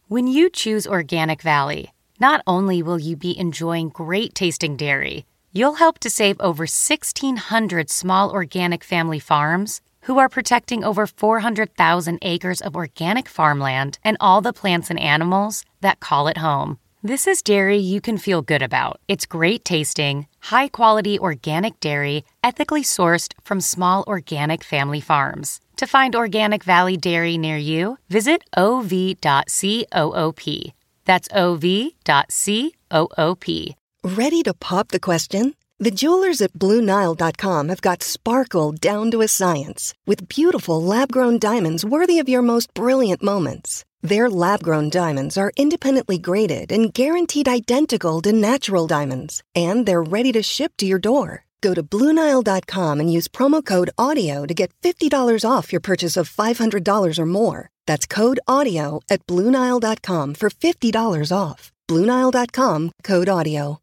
When you choose Organic Valley, not only will you be enjoying great tasting dairy, you'll help to save over 1,600 small organic family farms who are protecting over 400,000 acres of organic farmland and all the plants and animals that call it home. This is dairy you can feel good about. It's great tasting, high-quality organic dairy, ethically sourced from small organic family farms. To find Organic Valley Dairy near you, visit ov.coop. That's ov.coop. Ready to pop the question? The jewelers at BlueNile.com have got sparkle down to a science with beautiful lab-grown diamonds worthy of your most brilliant moments. Their lab-grown diamonds are independently graded and guaranteed identical to natural diamonds, and they're ready to ship to your door. Go to BlueNile.com and use promo code AUDIO to get $50 off your purchase of $500 or more. That's code AUDIO at BlueNile.com for $50 off. BlueNile.com, code AUDIO.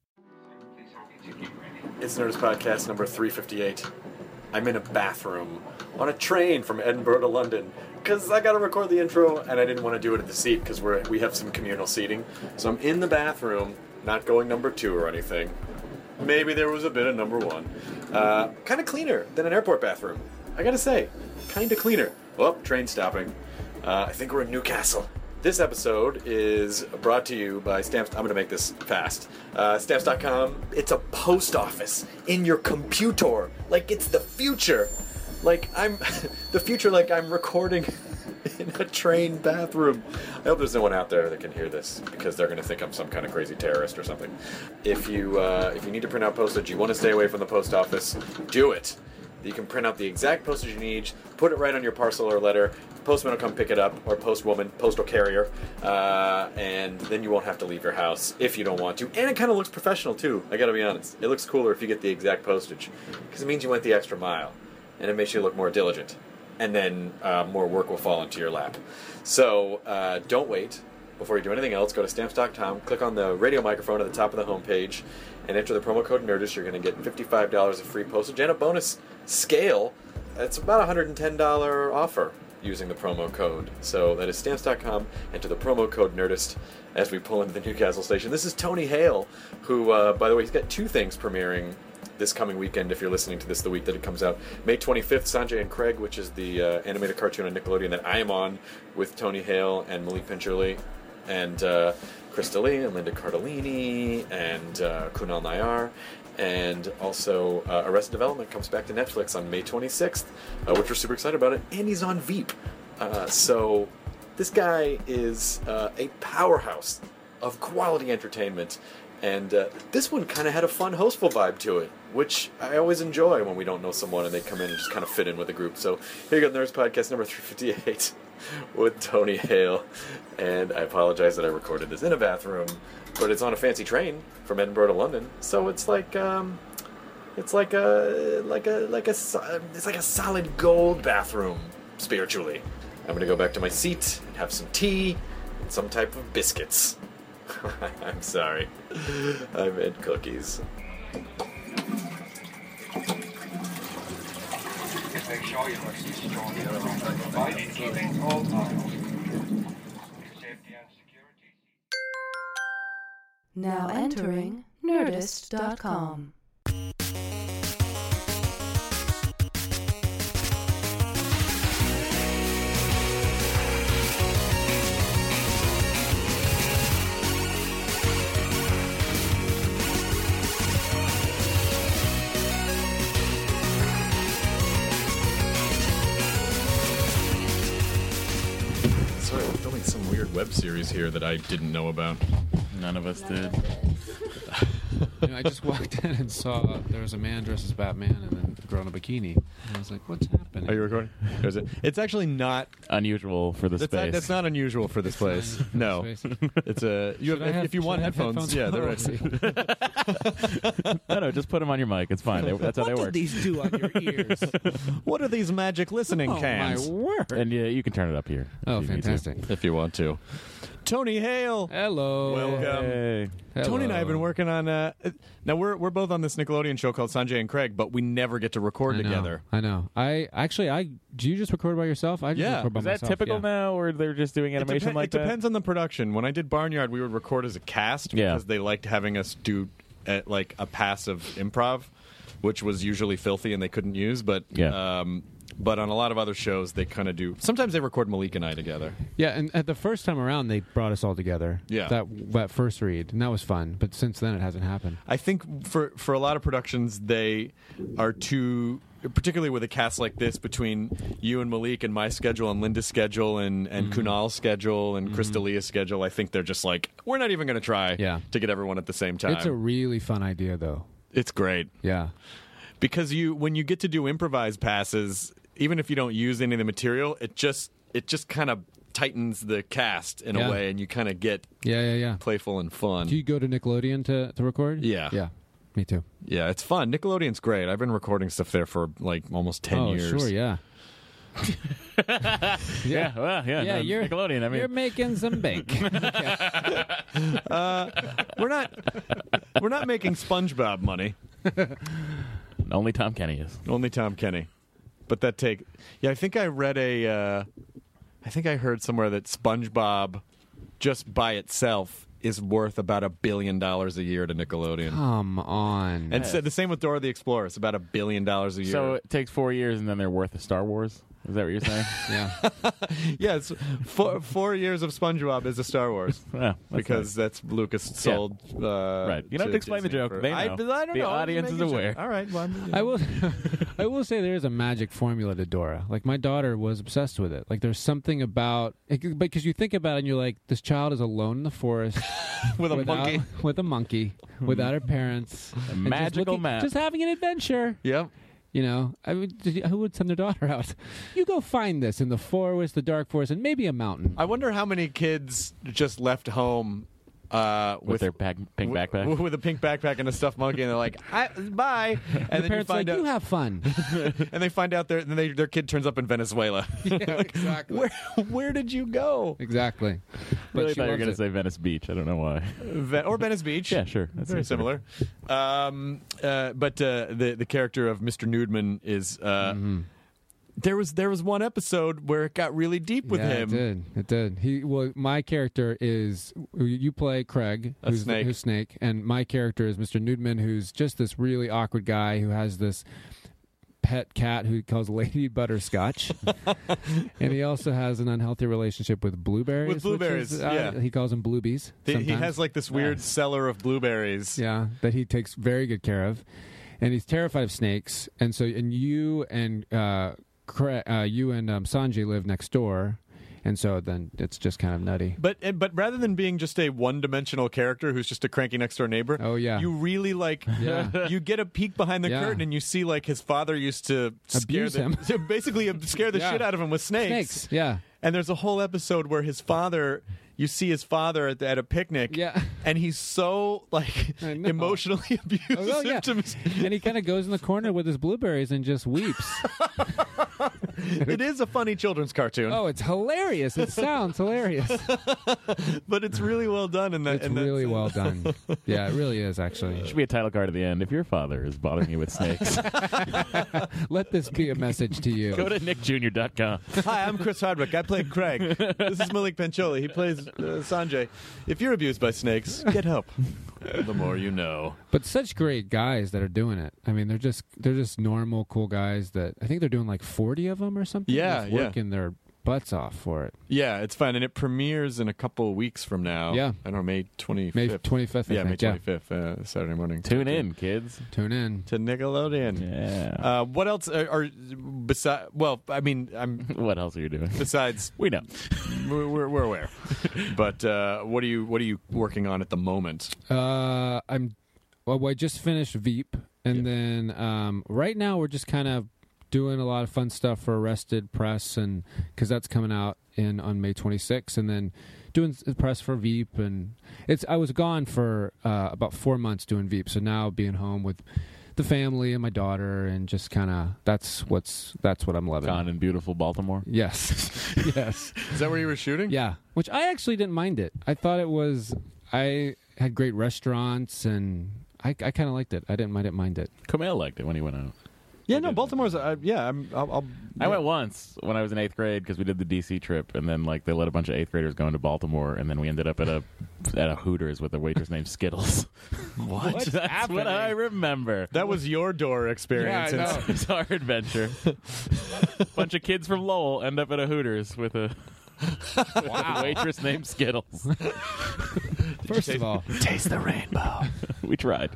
It's Nerdist Podcast number 358. I'm in a bathroom on a train from Edinburgh to London because I got to record the intro and I didn't want to do it at the seat because we have some communal seating. So I'm in the bathroom, not going number 2 or anything. Maybe there was a bit of number 1. Kind of cleaner than an airport bathroom. I gotta say, kind of cleaner. Oh, train stopping. I think we're in Newcastle. This episode is brought to you by Stamps. I'm going to make this fast. Stamps.com. It's a post office in your computer. Like it's the future. Like I'm the future. Like I'm recording in a train bathroom. I hope there's no one out there that can hear this because they're going to think I'm some kind of crazy terrorist or something. If you need to print out postage, you want to stay away from the post office, do it. You can print out the exact postage you need, put it right on your parcel or letter. Postman will come pick it up, or postwoman, postal carrier, and then you won't have to leave your house if you don't want to. And it kind of looks professional too, I gotta be honest. It looks cooler if you get the exact postage, because it means you went the extra mile, and it makes you look more diligent. And then more work will fall into your lap. So don't wait. Before you do anything else, go to Stamps.com, click on the radio microphone at the top of the homepage, and enter the promo code NERDIST. You're going to get $55 of free postage and a bonus scale. It's about a $110 offer using the promo code. So that is Stamps.com. Enter the promo code NERDIST as we pull into the Newcastle station. This is Tony Hale, who, by the way, he's got 2 things premiering this coming weekend, if you're listening to this the week that it comes out. May 25th, Sanjay and Craig, which is the animated cartoon on Nickelodeon that I am on with Tony Hale and Malik Panchuli and Krista Lee and Linda Cardellini and Kunal Nayar. And also Arrested Development comes back to Netflix on May 26th, which we're super excited about it. And he's on Veep. So this guy is a powerhouse of quality entertainment. And this one kind of had a fun, hostful vibe to it, which I always enjoy when we don't know someone and they come in and just kind of fit in with the group. So here you go, Nerds Podcast number 358 with Tony Hale. And I apologize that I recorded this in a bathroom, but it's on a fancy train from Edinburgh to London. So it's like a solid gold bathroom spiritually. I'm gonna go back to my seat and have some tea and some type of biscuits. I'm sorry. I meant cookies. Now entering Nerdist.com. Sorry, we're filming some weird web series here that I didn't know about. None of us did. I just walked in and saw there was a man dressed as Batman and then a girl in a bikini. And I was like, what's happening? Are you recording? It's actually not Unusual for the space. That's not unusual for this place. No. It's a if you want headphones, yeah, they're right. No, just put them on your mic. It's fine. That's how they What work. do these do on your ears? What are these magic listening cans? My word. And you can turn it up here. Oh, if you need to. fantastic. If you want to. Tony Hale. Hello. Welcome. Hey. Tony and I have been Hello. working on. Now we're both on this Nickelodeon show called Sanjay and Craig, but we never get to record I know, together. I know. Do you just record by yourself? I just Yeah. record by Is that myself. typical yeah. now, or they're just doing animation like it that? depends on the production. When I did Barnyard, we would record as a cast Yeah. because they liked having us do like a passive improv, which was usually filthy and they couldn't use. But Yeah. but on a lot of other shows, they kind of do. Sometimes they record Malik and I together. Yeah, and at the first time around, they brought us all together. Yeah. That first read, and that was fun. But since then, it hasn't happened. I think for a lot of productions, they are too, particularly with a cast like this, between you and Malik and my schedule and Linda's schedule and Kunal's schedule and Crystalia's schedule. I think they're just like, we're not even going to try Yeah. to get everyone at the same time. It's a really fun idea, though. It's great. Yeah. Because when you get to do improvised passes, even if you don't use any of the material, it just kind of tightens the cast in Yeah. a way, and you kind of get Yeah. playful and fun. Do you go to Nickelodeon to record? Yeah. Yeah. Me too. Yeah, it's fun. Nickelodeon's great. I've been recording stuff there for like almost 10 years. Sure, yeah. Yeah, well, yeah. Yeah, no, you're Nickelodeon. I mean, you're making some bake. We're not making SpongeBob money. only Tom Kenny is. Only Tom Kenny. But I think I read I think I heard somewhere that SpongeBob just by itself is worth about $1 billion a year to Nickelodeon. Come on. And so the same with Dora the Explorer. It's about $1 billion a year. So it takes 4 years, and then they're worth a Star Wars. Is that what you're saying? Yeah. yes, 4 years of SpongeBob is a Star Wars. Yeah, because that's Lucas sold. Right. You don't have to explain the Disney joke. for- They know. I don't The know. audience is Making sure. aware. All right. Well, I will say there is a magic formula to Dora. Like my daughter was obsessed with it. Like there's something about because you think about it and you're like, this child is alone in the forest with a monkey. with a monkey, without her parents, and just magical looking- map. just having an adventure. Yep. You know, who would send their daughter out? You go find this in the forest, the dark forest, and maybe a mountain. I wonder how many kids just left home with their pink backpack. with a pink backpack and a stuffed monkey, and they're like, "Bye," and then you Parents find like, out, you have fun. and they find out their kid turns up in Venezuela. Exactly. Where did you go? Exactly. Really she thought you were loves going to it. say Venice Beach. I don't know why. Or Venice Beach. Yeah, sure. That's Very sort of- similar. But the character of Mr. Newdman is. There was one episode where it got really deep with him. It did. My character is you play Craig, who's Snake. who's Snake, and my character is Mr. Newdman, who's just this really awkward guy who has this pet cat who he calls Lady Butterscotch, and he also has an unhealthy relationship with blueberries. With blueberries, which is, yeah. He calls them bluebies. He sometimes. has like this weird cellar of blueberries. Yeah, that he takes very good care of, and he's terrified of snakes. And so, you and Sanjay live next door, and so then it's just kind of nutty. But rather than being just a one-dimensional character who's just a cranky next-door neighbor, Oh, yeah. you really you get a peek behind the Yeah. curtain and you see like his father used to Abuse him. basically scare the Yeah. shit out of him with snakes. Yeah. And there's a whole episode where you see his father at a picnic, Yeah. and he's so like I know. emotionally abusive Oh, yeah. to me. And he kind of goes in the corner with his blueberries and just weeps. It is a funny children's cartoon, Oh, it's hilarious. It sounds hilarious. but it's really well done. It's really well done. Yeah, it really is, actually. Should be a title card at the end. If your father is bothering you with snakes, Let this be a message to you. go to nickjr.com. Hi, I'm Chris Hardwick. I play Craig. This is Malik Pancholi. He plays Sanjay. If you're abused by snakes, get help. The more you know. But such great guys that are doing it. I mean, they're just normal, cool guys that I think they're doing like 40 of them or something. Yeah, just yeah. working their butts off for it. Yeah, it's fun, and it premieres in a couple of weeks from now. Yeah. I don't know, May 25th. May 25th. Yeah, I May think. 25th, Saturday morning. Tune in, kids. Tune in. to Nickelodeon. Yeah. What else are besides? Well, I mean, I'm What else are you doing? besides. We know. We're aware. But what are you working on at the moment? I just finished Veep, and then right now we're just kind of doing a lot of fun stuff for Arrested Press, and because that's coming out on May 26th, and then doing press for Veep, and I was gone for about 4 months doing Veep, so now being home with the family and my daughter, and just kind of that's what I'm loving. Gone in beautiful Baltimore. Yes, yes. Is that where you were shooting? Yeah, which I actually didn't mind it. I thought it was. I had great restaurants, and I kind of liked it. I didn't mind it. Kumail liked it when he went out. Yeah, no, Baltimore's. Yeah, I went once when I was in 8th grade because we did the DC trip, and then like they let a bunch of 8th graders go into Baltimore, and then we ended up at a Hooters with a waitress named Skittles. What? That's what I remember. That was your door experience. Yeah, I know. It's our adventure. Bunch of kids from Lowell end up at a Hooters with a waitress named Skittles. First of all, Taste the rainbow. We tried.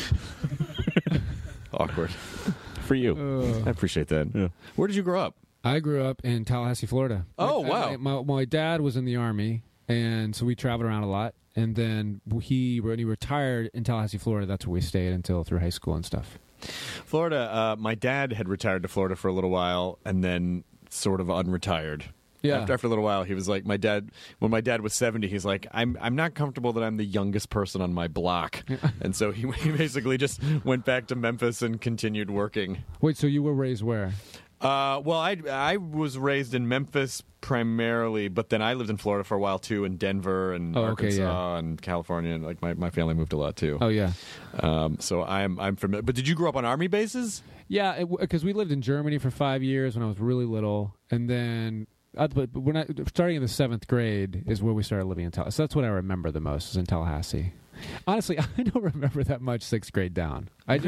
Awkward. For you. I appreciate that. Yeah. Where did you grow up? I grew up in Tallahassee, Florida. Oh, wow. My dad was in the Army, and so we traveled around a lot. And then when he retired in Tallahassee, Florida, that's where we stayed until through high school and stuff. Florida. My dad had retired to Florida for a little while, and then sort of unretired. Yeah. After a little while, he was like, when my dad was 70, he's like, I'm not comfortable that I'm the youngest person on my block. And so he basically just went back to Memphis and continued working. Wait, so you were raised where? Well, I was raised in Memphis primarily, but then I lived in Florida for a while too, in Denver and Arkansas and California, and like my family moved a lot too. Oh yeah. So I'm familiar. But did you grow up on Army bases? Yeah, because we lived in Germany for 5 years when I was really little, and then. But when starting in the 7th grade is where we started living in Tallahassee. So that's what I remember the most is in Tallahassee. Honestly, I don't remember that much 6th grade down. I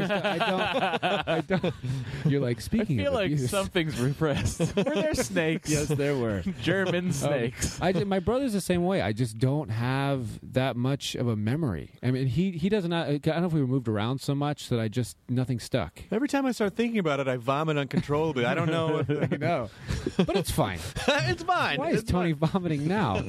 don't. You're like, speaking of I feel like abuse. something's repressed. Were there snakes? Yes, there were. German snakes. My brother's the same way. I just don't have that much of a memory. I mean, he doesn't. I don't know if we were moved around so much that nothing stuck. Every time I start thinking about it, I vomit uncontrollably. I don't know. I know, but it's fine. It's fine. Why is Tony vomiting now?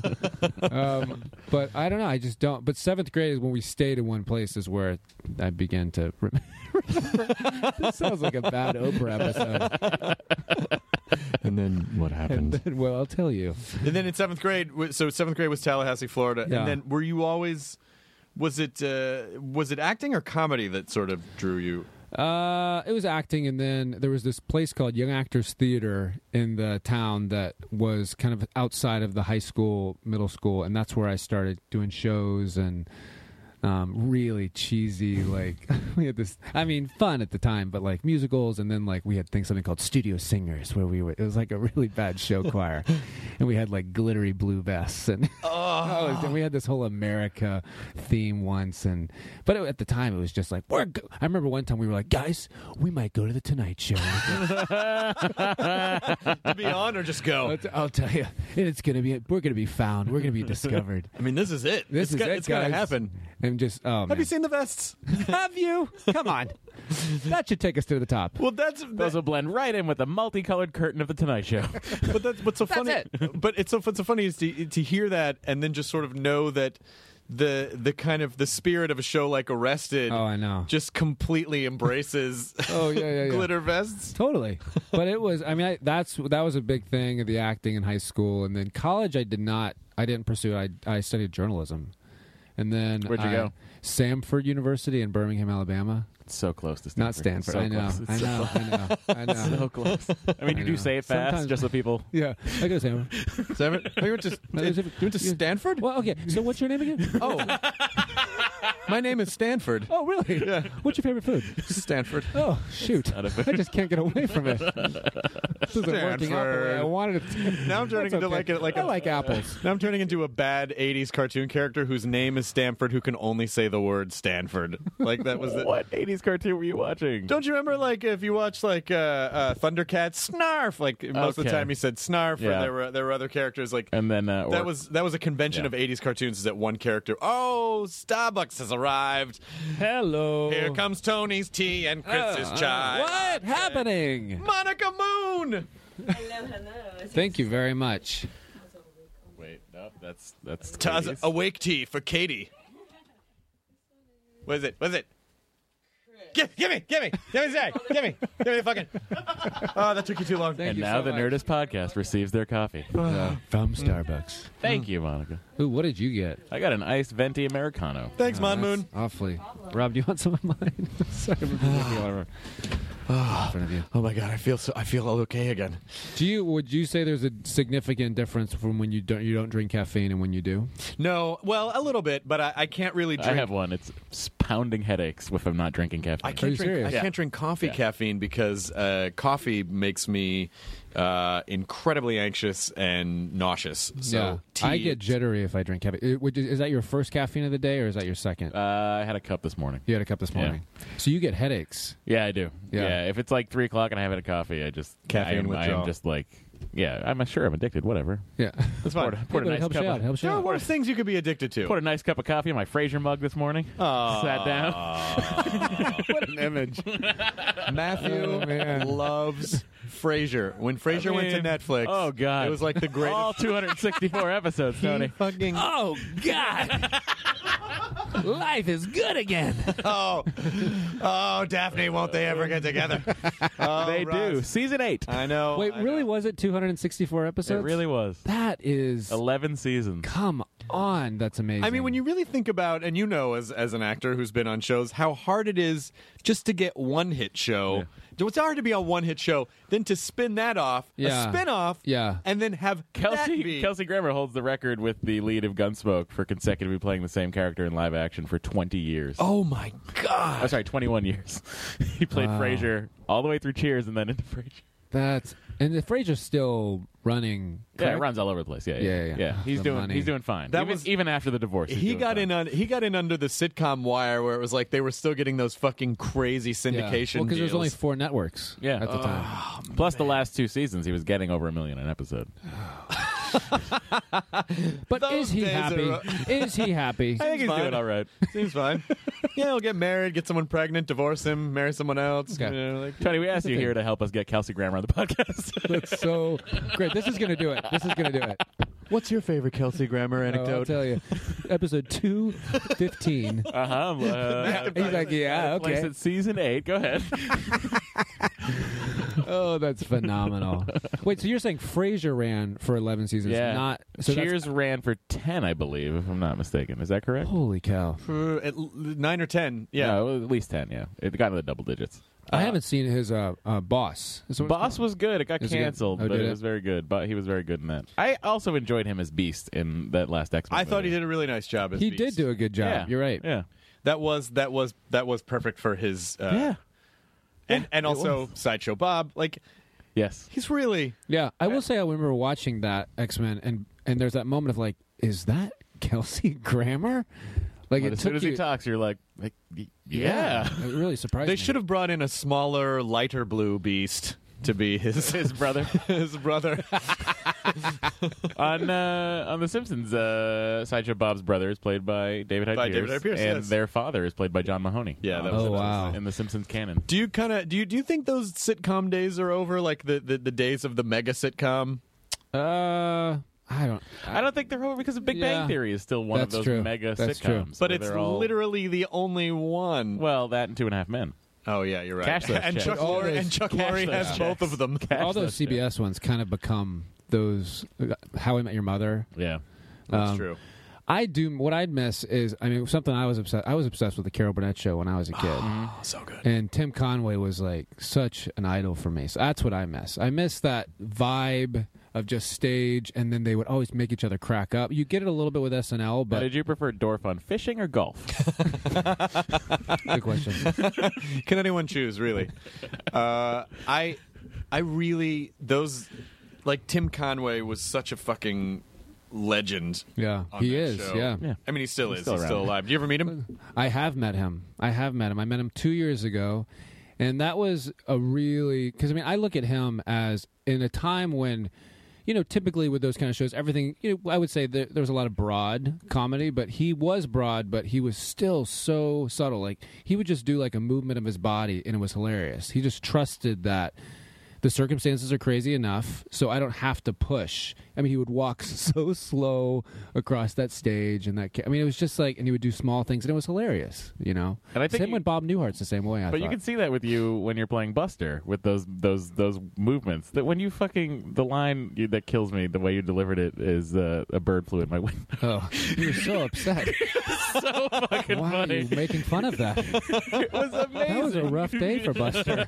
But I don't know. I just don't. But 7th grade is when we stayed in one place is where I began to remember. This sounds like a bad Oprah episode. And then what happened? Well, I'll tell you. And then in 7th grade, so 7th grade was Tallahassee, Florida. Yeah. And then were you always, was it acting or comedy that sort of drew you? It was acting, and then there was this place called Young Actors Theater in the town that was kind of outside of the high school, middle school, and that's where I started doing shows and really cheesy, like we had this, I mean, fun at the time, but like musicals, and then like we had something called Studio Singers where it was like a really bad show choir, and we had like glittery blue vests, and and we had this whole America theme once, but at the time it was just like I remember one time we were like, guys, we might go to the Tonight Show. To be on or just go? I'll tell you, we're gonna be found, we're gonna be discovered. I mean, this is it. It's gotta happen. And just Have you seen the vests? Have you? Come on. That should take us to the top. Well, Those will blend right in with the multicolored curtain of the Tonight Show. But that's what's so funny. But it's so funny is to hear that and then just sort of know that the kind of the spirit of a show like Arrested. Oh, I know. Just completely embraces. Glitter vests. Totally. But it was. I mean, that was a big thing of the acting in high school, and then college. I didn't pursue it. I studied journalism. And then where'd you go? Samford University in Birmingham, Alabama. It's so close to Stanford. Not Stanford. So I know. close. I know. So close. I mean, you do say it fast, Sometimes- just so people. Yeah, I go to Samford. Stanford? You went to Stanford? Well, okay. So what's your name again? Oh. My name is Stanford. Oh, really? Yeah. What's your favorite food? Stanford. Oh, shoot. Not a food. I just can't get away from it. This isn't working out the way I wanted it to. Now I'm turning That's into okay. I like apples. Now I'm turning into a bad 80s cartoon character whose name is Stanford who can only say the word Stanford. Like that was What 80s cartoon were you watching? Don't you remember, like, if you watch, like, Thundercats, Snarf? Like, most of the Okay. time he said Snarf, Yeah. or there were other characters, like... And then that was a convention Yeah. of 80s cartoons, is that one character, oh, Starbucks has arrived. Hello. Here comes Tony's tea and Chris's chai. What happening? Monica Moon! Thank you very much. Wait, no, that's Taz, Katie's. awake tea for Katie. What is it? Give me the fucking. Oh, that took you too long. And now the Nerdist podcast receives their coffee. From Starbucks. Thank you, Monica. Ooh, what did you get? I got an iced venti Americano. Thanks, Mon Moon. Awfully. Rob, do you want some of mine? Sorry, whatever. In front of you. Oh my god, I feel okay again. Would you say there's a significant difference from when you don't drink caffeine and when you do? No, well, a little bit, but I can't really drink. I have one. It's pounding headaches if I'm not drinking caffeine. I can't drink coffee caffeine because coffee makes me incredibly anxious and nauseous. So I get jittery if I drink caffeine. Is that your first caffeine of the day, or is that your second? I had a cup this morning. You had a cup this morning. So you get headaches. Yeah, I do. Yeah. If it's like 3 o'clock and I haven't had a coffee, I just Caffeine withdrawal. I am just like, I'm sure I'm addicted. Whatever. Yeah. That's fine. Poured a nice helps cup you out. of, Helps you There are out. worse things you could be addicted to. poured a nice cup of coffee in my Frasier mug this morning. Sat down. What an image. Matthew loves Frasier. When Frasier went to Netflix, oh God, it was like the greatest. All 264 episodes, Tony. Fucking Oh God! Life is good again. oh, Daphne, won't they ever get together? Oh, They do. Ross. Season 8. I know. Wait, I really? know. Was it 264 episodes? It really was. That is 11 seasons. Come on, that's amazing. I mean, when you really think about, and you know, as an actor who's been on shows, how hard it is just to get one hit show. It's hard to be on one hit show, then to spin that off, a spin off, and then have Kelsey Grammer holds the record with the lead of Gunsmoke for consecutively playing the same character in live action for 20 years. Oh my God! Oh, sorry, 21 years. He played Frasier all the way through Cheers and then into Frasier. And the Frasier's still running. Yeah, it correct? runs all over the place. Yeah. Yeah. He's doing fine. Even after the divorce. He got in under the sitcom wire where it was like they were still getting those fucking crazy syndication Well, because deals. there's only 4 networks. Yeah. At the time. Plus the last 2 seasons, he was getting over $1 million an episode. But Those is he days happy? are- Is he happy? I think he's fine. doing all right. Seems fine. Yeah, he'll get married, get someone pregnant, divorce him, marry someone else. Okay. You know, like, Tony, we asked you here to help us get Kelsey Grammer on the podcast. That's so great. This is going to do it. what's your favorite Kelsey Grammer Oh, I'll anecdote? tell you. Episode 215. He's like, yeah, Place okay. at season 8. Go ahead. Oh, that's phenomenal. Wait, so you're saying Frasier ran for 11 seasons? Yeah. Not so Cheers ran for 10, I believe, if I'm not mistaken. Is that correct? Holy cow. At 9 or 10. Yeah. No, at least 10, yeah. It got into the double digits. I haven't seen his Boss. Is that what it's Boss called? was good. It got Is it good? canceled, Oh, but did it it? was very good. But he was very good in that. I also enjoyed him as Beast in that last X-Men I thought movie. he did a really nice job as He Beast. did do a good job. Yeah. You're right. Yeah. That was perfect for his Yeah. and also Sideshow Bob. Like Yes. he's really Yeah, I will say I remember watching that X-Men, and there's that moment of like, is that Kelsey Grammer? Like, But it as soon took as you, he talks, you're like yeah. It really surprised me. They should have brought in a smaller, lighter blue Beast to be his brother. his brother. on The Simpsons, Sideshow Bob's brother is played by David Hyde Pierce, David Hyde Pierce, and yes. their father is played by John Mahoney. Yeah, that was Oh, wow. in The Simpsons canon. Do you think those sitcom days are over? Like the days of the mega sitcom? I don't think they're over because of Big Yeah. Bang Theory is still one of That's those true. mega That's sitcoms. true. But where it's they're all- literally the only one. well, that and 2.5 Men. Oh yeah, you're right. Cash those and checks. Chuck All Lorre those- and Chuck cash Lorre those has checks. both of them. all those CBS ones kind of become those How I Met Your Mother. Yeah. That's true. I do. What I'd miss is, I mean, something I was obsessed with the Carol Burnett show when I was a kid. Oh, so good. And Tim Conway was like such an idol for me. So that's what I miss. I miss that vibe of just stage, and then they would always make each other crack up. You get it a little bit with SNL, Now, but did you prefer Dorf on fishing or golf? good question. Can anyone choose? Really? I really those like Tim Conway was such a fucking legend. Yeah, on he that is. show. Yeah. Yeah. I mean, he still He's is. still He's still around. alive. Did you ever meet him? I have met him. I met him 2 years ago, and that was a really, because I mean, I look at him as in a time when, you know, typically with those kind of shows, everything, you know, I would say there was a lot of broad comedy, but he was broad, but he was still so subtle. Like, he would just do like a movement of his body, and it was hilarious. He just trusted that the circumstances are crazy enough, so I don't have to push. I mean, he would walk so slow across that stage, and it was just like, and he would do small things, and it was hilarious, you know. And I think same with Bob Newhart's the same way. But you can see that with you when you're playing Buster with those movements. That when you the line that kills me, the way you delivered it is a bird flew in my window. Oh, you were so upset. So fucking Why funny. are you making fun of that? It was amazing. That was a rough day for Buster.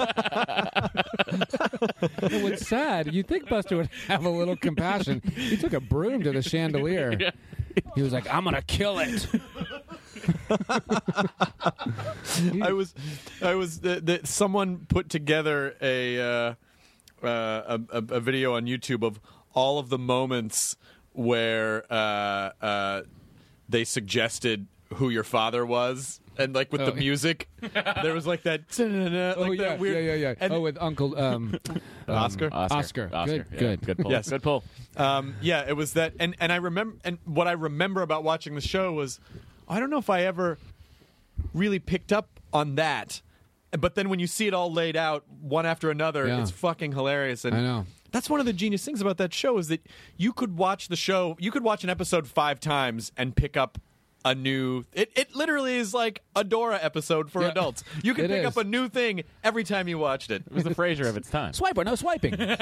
And what's sad, you'd think Buster would have a little compassion. He took a broom to the chandelier. Yeah. He was like, I'm going to kill it. Someone put together a video on YouTube of all of the moments where they suggested who your father was, and like with the music, there was like that. That weird, yeah. And with Uncle Oscar. Oscar. Yeah, Good pull. Yes. Good pull. Yeah, it was that, and I remember, and what I remember about watching the show was, I don't know if I ever really picked up on that, but then when you see it all laid out one after another, Yeah. it's fucking hilarious. And I know. that's one of the genius things about that show is that you could watch the show, you could watch an episode 5 times and pick up a new. It literally is like a Dora episode for adults. You can It pick is. up a new thing every time you watched it. It was the Frasier of its time. Swipe or no swiping. But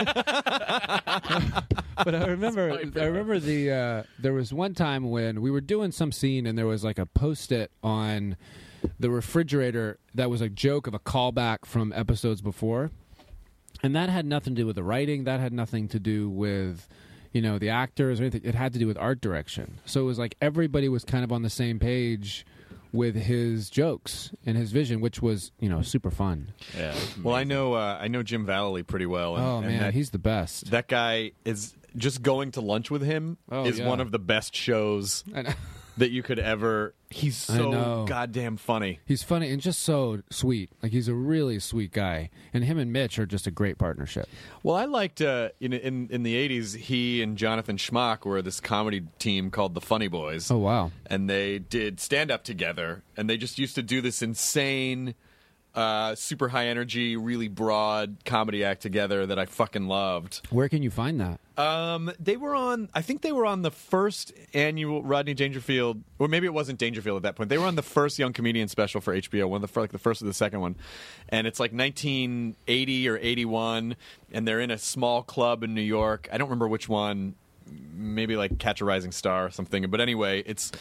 I remember there was one time when we were doing some scene and there was like a Post-it on the refrigerator that was a joke of a callback from episodes before. And that had nothing to do with the writing. That had nothing to do with, the actors or anything. It had to do with art direction. So it was like everybody was kind of on the same page with his jokes and his vision, which was, super fun. Yeah. Well, I know Jim Vallely pretty well. And, Oh, and man, that, he's the best. that guy is just going to lunch with him is yeah. one of the best shows I know. that you could ever. He's I so know. goddamn funny. He's funny and just so sweet. Like, he's a really sweet guy. And him and Mitch are just a great partnership. Well, I liked in the 80s, he and Jonathan Schmock were this comedy team called the Funny Boys. Oh, wow. And they did stand-up together, and they just used to do this insane, super high energy, really broad comedy act together that I fucking loved. Where can you find that? They were on. I think they were on the first annual Rodney Dangerfield, or maybe it wasn't Dangerfield at that point. They were on the first Young Comedian special for HBO, one of the first or the second one, and it's like 1980 or 81, and they're in a small club in New York. I don't remember which one. Maybe like Catch a Rising Star or something. But anyway, it's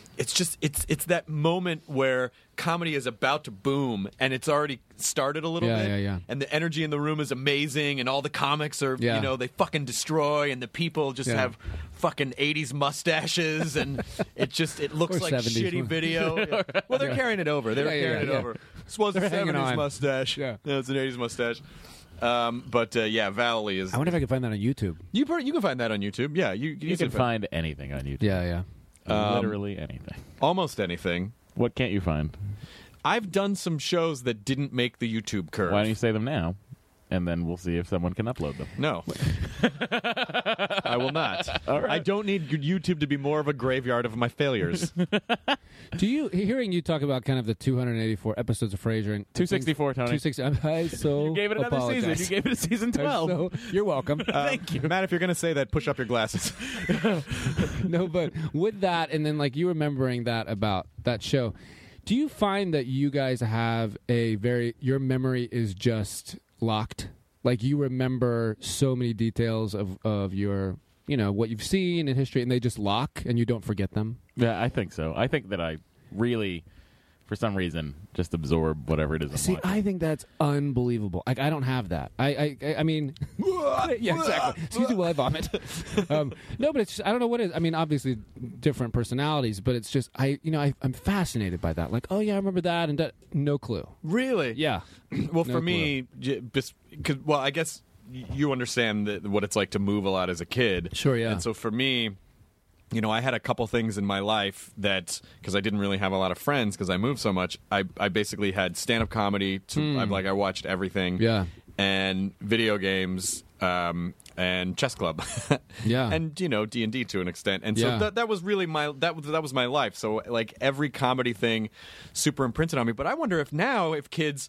that moment where comedy is about to boom and it's already started a little bit. Yeah. And the energy in the room is amazing and all the comics are, Yeah. they fucking destroy and the people just Yeah. have fucking 80s mustaches and it looks Or like 70s shitty one. video. Yeah. Well, they're carrying it over. They were carrying it yeah. over. This was a They're hanging 70s on. mustache. Yeah. No, it's an 80s mustache. But Valley is. I wonder if I can find that on YouTube. You can find that on YouTube. Yeah, you You can find anything on YouTube. Yeah. Literally anything. almost anything. What can't you find? I've done some shows that didn't make the YouTube curve. Why don't you say them now? And then we'll see if someone can upload them. No. I will not. All right. I don't need YouTube to be more of a graveyard of my failures. Hearing you talk about kind of the 284 episodes of Frasier and 264, Tony. 260. I so You gave it another apologize. season. You gave it a season 12. So, you're welcome. Thank you. Matt, if you're going to say that, push up your glasses. No, but with that, and then like you remembering that about that show, do you find that you guys have your memory is just locked? Like you remember so many details of your, what you've seen in history, and they just lock and you don't forget them? Yeah, I think so. I think that I really, for some reason, just absorb whatever it is I'm See, watching. I think that's unbelievable. Like I don't have that. I mean, yeah, exactly. Excuse me while I vomit. No, but it's just, I don't know what it is. I mean, obviously different personalities, but it's just I'm fascinated by that. Like, oh yeah, I remember that, and that, no clue. Really? Yeah. Well, No for me, I guess you understand what it's like to move a lot as a kid. Sure, yeah. And so for me, I had a couple things in my life that, because I didn't really have a lot of friends because I moved so much, I basically had stand-up comedy. I watched everything. Yeah. And video games and chess club. Yeah. And, D&D to an extent. And so Yeah. that was really that was my life. So, like, every comedy thing super imprinted on me. But I wonder if kids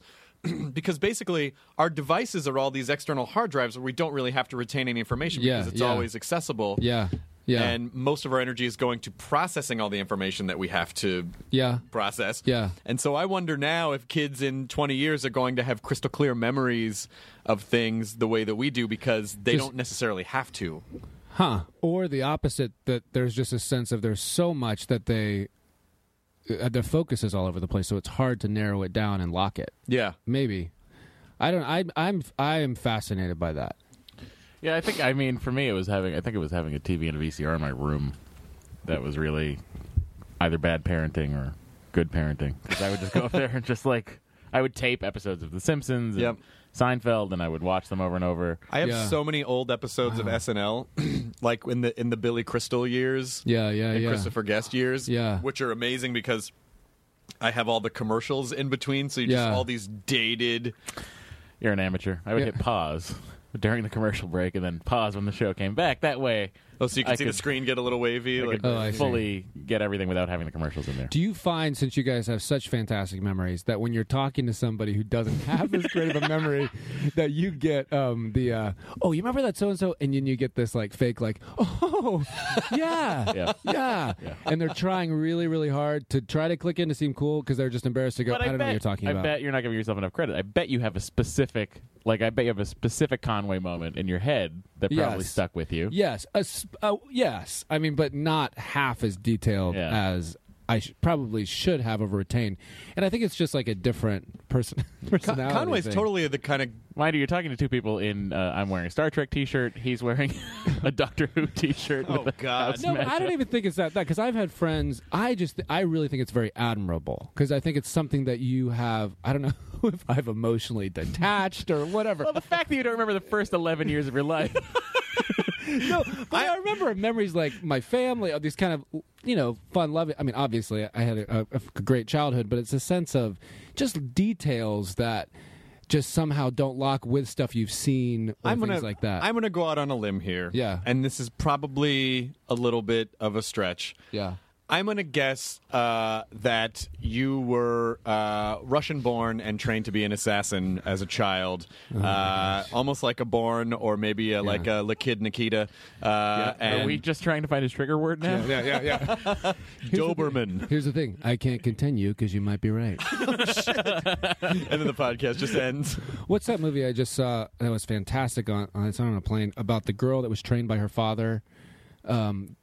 because basically our devices are all these external hard drives where we don't really have to retain any information because it's always accessible. Yeah. Yeah. And most of our energy is going to processing all the information that we have to process. Yeah. And so I wonder now if kids in 20 years are going to have crystal clear memories of things the way that we do because they don't necessarily have to. Huh. Or the opposite, that there's just a sense of there's so much that their focus is all over the place, so it's hard to narrow it down and lock it. Yeah. Maybe. I am fascinated by that. Yeah, for me, it was having a TV and a VCR in my room that was really either bad parenting or good parenting. Because I would just go up there and just I would tape episodes of The Simpsons and Seinfeld, and I would watch them over and over. I have so many old episodes of SNL, like in the Billy Crystal years, and Christopher Guest years, which are amazing because I have all the commercials in between, so you just all these dated. You're an amateur. I would hit pause during the commercial break and then pause when the show came back. That way, so you can see the screen get a little wavy. I fully get everything without having the commercials in there. Do you find, since you guys have such fantastic memories, that when you're talking to somebody who doesn't have as great of a memory, that you get you remember that so-and-so? And then you get this fake, yeah. And they're trying really, really hard to try to click in to seem cool because they're just embarrassed to go, I don't know what you're talking about. I bet you're not giving yourself enough credit. I bet you have a specific Conway moment in your head that probably stuck with you. Yes. Yes. I mean, but not half as detailed as I probably should have retained. And I think it's just like a different personality. Conway's thing. totally the kind of... Mind you, you're talking to two people in... I'm wearing a Star Trek t-shirt. He's wearing a Doctor Who t-shirt. Oh, God. No, but I don't even think it's that because I've had friends... I really think it's very admirable because I think it's something that you have... I don't know if I've emotionally detached or whatever. Well, the fact that you don't remember the first 11 years of your life... No, but I remember memories like my family, these kind of, fun, loving. I mean, obviously, I had a great childhood, but it's a sense of just details that just somehow don't lock with stuff you've seen or things like that. I'm going to go out on a limb here. Yeah. And this is probably a little bit of a stretch. Yeah. I'm going to guess that you were Russian-born and trained to be an assassin as a child, almost like a Bourne or maybe like a La Kid Nikita. And are we just trying to find his trigger word now? Yeah. Doberman. Here's the thing. I can't continue because you might be right. And then the podcast just ends. What's that movie I just saw that was fantastic it's on a plane about the girl that was trained by her father? And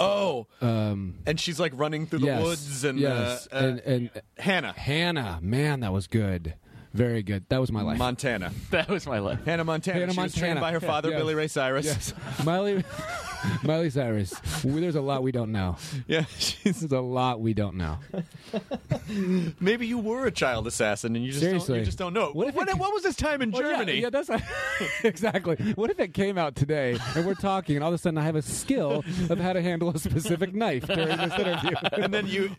she's like running through the woods and and Hannah, man, that was good, very good. That was my life. Montana. That was my life. Hannah Montana. She was trained by her father, Billy Ray Cyrus. Yes. Miley Cyrus. There's a lot we don't know. Yeah, there's a lot we don't know. Maybe you were a child assassin and you just don't know. What was this time in Germany? Yeah, that's exactly. What if it came out today and we're talking and all of a sudden I have a skill of how to handle a specific knife during this interview, and then you,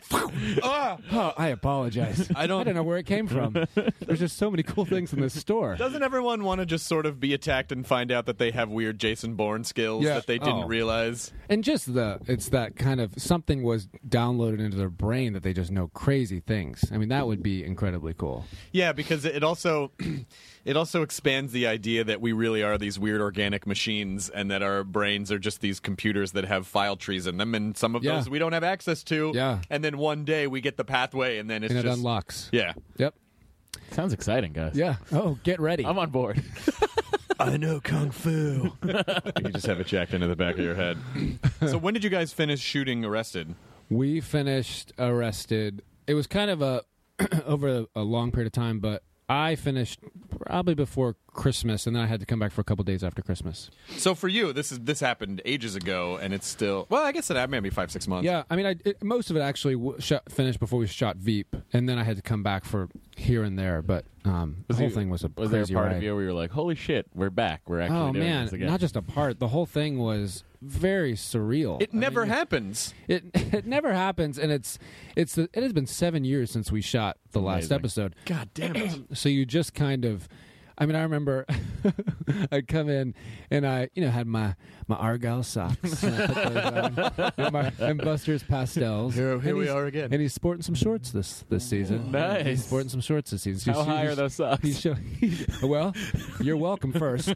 I apologize. I don't know where it came from. There's just so many cool things in this store. Doesn't everyone want to just sort of be attacked and find out that they have weird Jason Bourne skills that they didn't realize? And just it's that kind of something was downloaded into their brain that they just know crazy things. I mean, that would be incredibly cool. Yeah, because it also expands the idea that we really are these weird organic machines and that our brains are just these computers that have file trees in them, and some of those we don't have access to. Yeah. And then one day we get the pathway and then it unlocks. Yeah. Yep. Sounds exciting, guys. Yeah. Oh, get ready. I'm on board. I know Kung Fu. You just have it jacked into the back of your head. So when did you guys finish shooting Arrested? We finished Arrested. It was kind of over a long period of time, but I finished probably before Christmas, and then I had to come back for a couple days after Christmas. So for you, this happened ages ago, and it's still... Well, I guess it happened maybe 5-6 months. Yeah, I mean, most of it actually finished before we shot Veep, and then I had to come back for here and there, but the whole thing was a crazy Was there a part ride. of you where you were like, holy shit, we're back, we're actually doing this again? Not just a part. The whole thing was very surreal. It never happens. It never happens, and it has been 7 years since we shot the last episode. God damn it. So you just kind of... I mean, I remember I'd come in and I, had my Argyle socks and, I put those on, and Buster's pastels. Here And we he's- are again. And he's sporting some shorts this season. Nice. He's sporting some shorts this season. How high are those socks? Well, you're welcome first.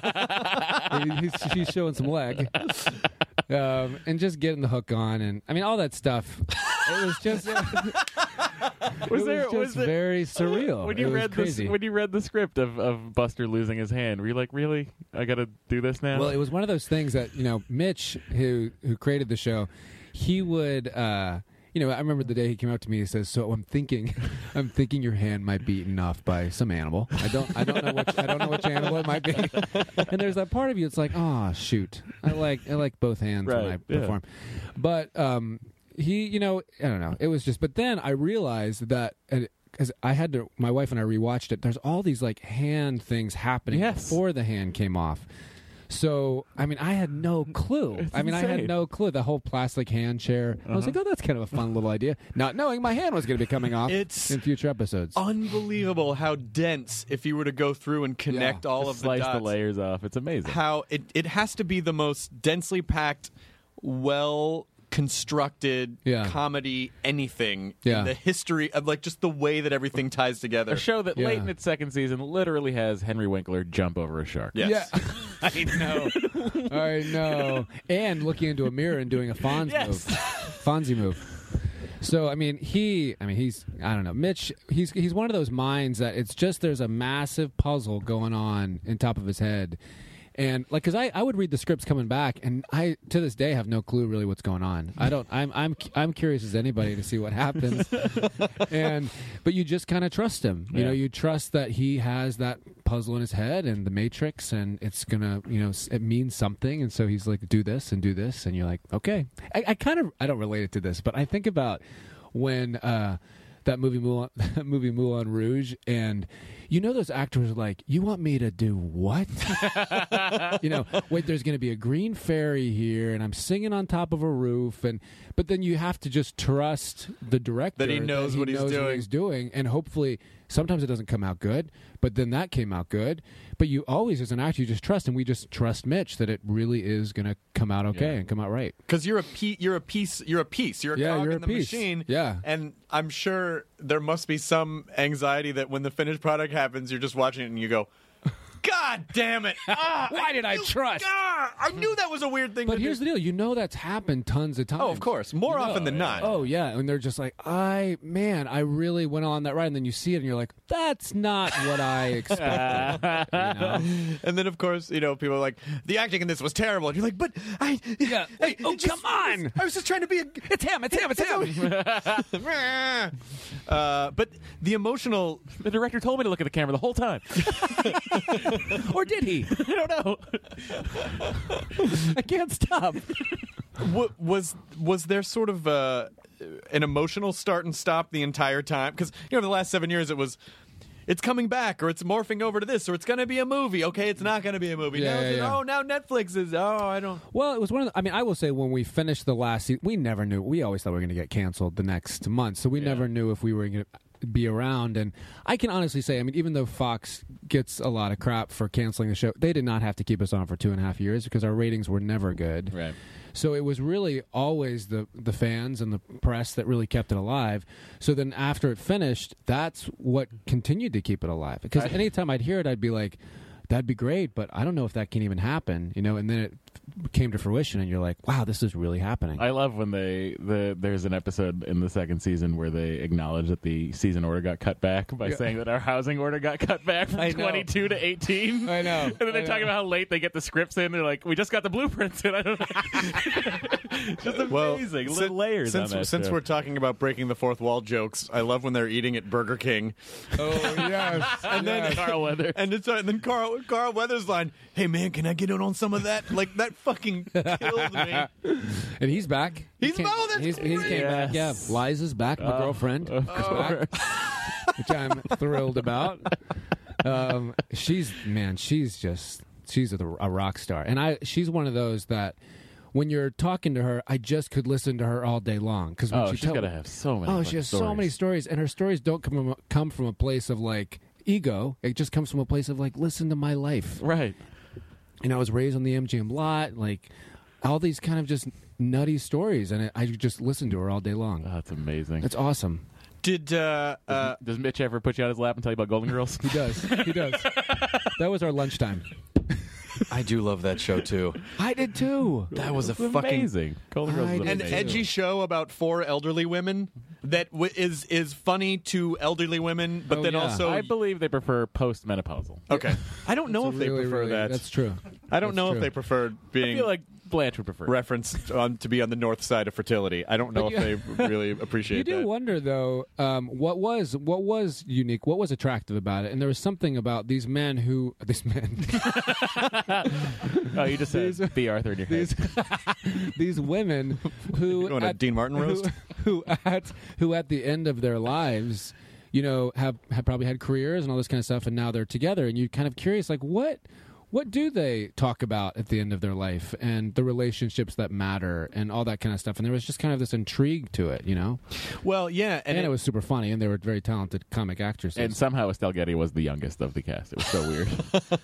He's showing some leg. And just getting the hook on, and I mean all that stuff. It was just very surreal. When you It was read crazy. when you read the script of Buster losing his hand, were you like, really? I got to do this now? Well, it was one of those things that Mitch, who created the show, he would. I remember the day he came out to me. He says, "So I'm thinking your hand might be eaten off by some animal. I don't know which animal it might be." And there's that part of you. It's like, oh shoot, I like both hands when I Right, yeah. perform, but he, I don't know. It was just. But then I realized that. Because my wife and I rewatched it. There's all these like hand things happening Yes. before the hand came off. So, I mean, I had no clue. It's I had insane. no clue. The whole plastic hand chair. I was like, oh, that's kind of a fun little idea. Not knowing my hand was going to be coming off It's in future episodes. Unbelievable how dense, if you were to go through and connect all of the Slice dots, the layers off. It's amazing. how it has to be the most densely packed, well constructed Yeah. comedy anything Yeah. in the history of like just the way that everything ties together. A show that Yeah. late in its second season literally has Henry Winkler jump over a shark. Yes. Yeah. I know. I know. And looking into a mirror and doing a Fonzie move. So I mean he's I don't know, Mitch. He's one of those minds that it's just there's a massive puzzle going on in top of his head, and like because I would read the scripts coming back, and I to this day have no clue really what's going on. I'm curious as anybody to see what happens, but you just kind of trust him. You Yeah. know, you trust that he has that puzzle in his head and the Matrix, and it's gonna it means something, and so he's like, do this, and you're like, okay. I don't relate it to this, but I think about when that movie Moulin Rouge, and those actors are like, you want me to do what? Wait, there's going to be a green fairy here, and I'm singing on top of a roof, but then you have to just trust the director That he knows what he's doing, and hopefully sometimes it doesn't come out good, but then that came out good. But you always, as an actor, you just trust, and we just trust Mitch that it really is going to come out okay and come out right. Because you're a piece. You're a cog in the piece. machine. Yeah. And I'm sure there must be some anxiety that when the finished product happens, you're just watching it and you go, God damn it! Why did I trust? I knew that was a weird thing. But to here's do. the deal. That's happened tons of times. Oh, of course, more often than not. Oh, yeah. And they're just like, I really went on that ride. And then you see it and you're like, that's not what I expected. And then, of course, people are like, the acting in this was terrible. And you're like, but Yeah. Hey, oh, just- come on! I was just trying to be It's him. But the emotional. The director told me to look at the camera the whole time. Or did he? I don't know. I can't stop. Was there sort of an emotional start and stop the entire time? Because the last 7 years it's coming back, or it's morphing over to this, or it's going to be a movie. Okay, it's not going to be a movie. Yeah. Now Netflix is. Oh, I don't. Well, it was one of the, I will say when we finished the last season, we never knew. We always thought we were going to get canceled the next month. So we never knew if we were going to be around. And I can honestly say, even though Fox gets a lot of crap for canceling the show, they did not have to keep us on for 2.5 years because our ratings were never good. Right. So it was really always the fans and the press that really kept it alive. So then after it finished, that's what continued to keep it alive. Because anytime I'd hear it, I'd be like, that'd be great, but I don't know if that can even happen, and then it came to fruition and you're like, wow, this is really happening. I love when there's an episode in the second season where they acknowledge that the season order got cut back by saying that our housing order got cut back from 22 to 18. I know. And then they're talking about how late they get the scripts in. They're like, we just got the blueprints in. I don't know. Just amazing. Little layers on that Since show. we're talking about breaking the fourth wall jokes, I love when they're eating at Burger King. Oh, yes. And then Carl Weathers. And then Carl Weathers' line, "Hey man, can I get in on some of that?" Like that fucking killed me. And he's back. He's came, back. Oh, that's he's came great. back. Yeah, Yes. Liza's back. My girlfriend is back, which I'm thrilled about. She's a rock star, and she's one of those that when you're talking to her, I just could listen to her all day long because she's got to have so many. she has so many stories, and her stories don't come from a place of like ego. It just comes from a place of like, listen to my life. Right. I was raised on the MGM lot, like all these kind of just nutty stories, and I just listen to her all day long. Oh, that's amazing. It's awesome. Did Does Mitch ever put you on his lap and tell you about Golden Girls? He does. That was our lunchtime. I do love that show too. I did too. That was a It's fucking amazing. Golden Girls was I did an amazing. edgy show about 4 elderly women that is funny to elderly women, but Oh, then yeah. also I believe they prefer postmenopausal. okay. I don't know if they Really, prefer really- that. That's true. I don't That's know true. if they prefer I being feel like Blanche would prefer. referenced to be on the north side of fertility. I don't know But if they really appreciate You do that. wonder though, what was unique, what was attractive about it, and there was something about these men. Oh, you just said B. Arthur in your head. These women who You going to Dean Martin roast? who at the end of their lives, have probably had careers and all this kind of stuff, and now they're together, and you're kind of curious, like what do they talk about at the end of their life, and the relationships that matter, and all that kind of stuff. And there was just kind of this intrigue to it, Well, yeah, and it was super funny, and they were very talented comic actresses. And somehow Estelle Getty was the youngest of the cast. It was so weird.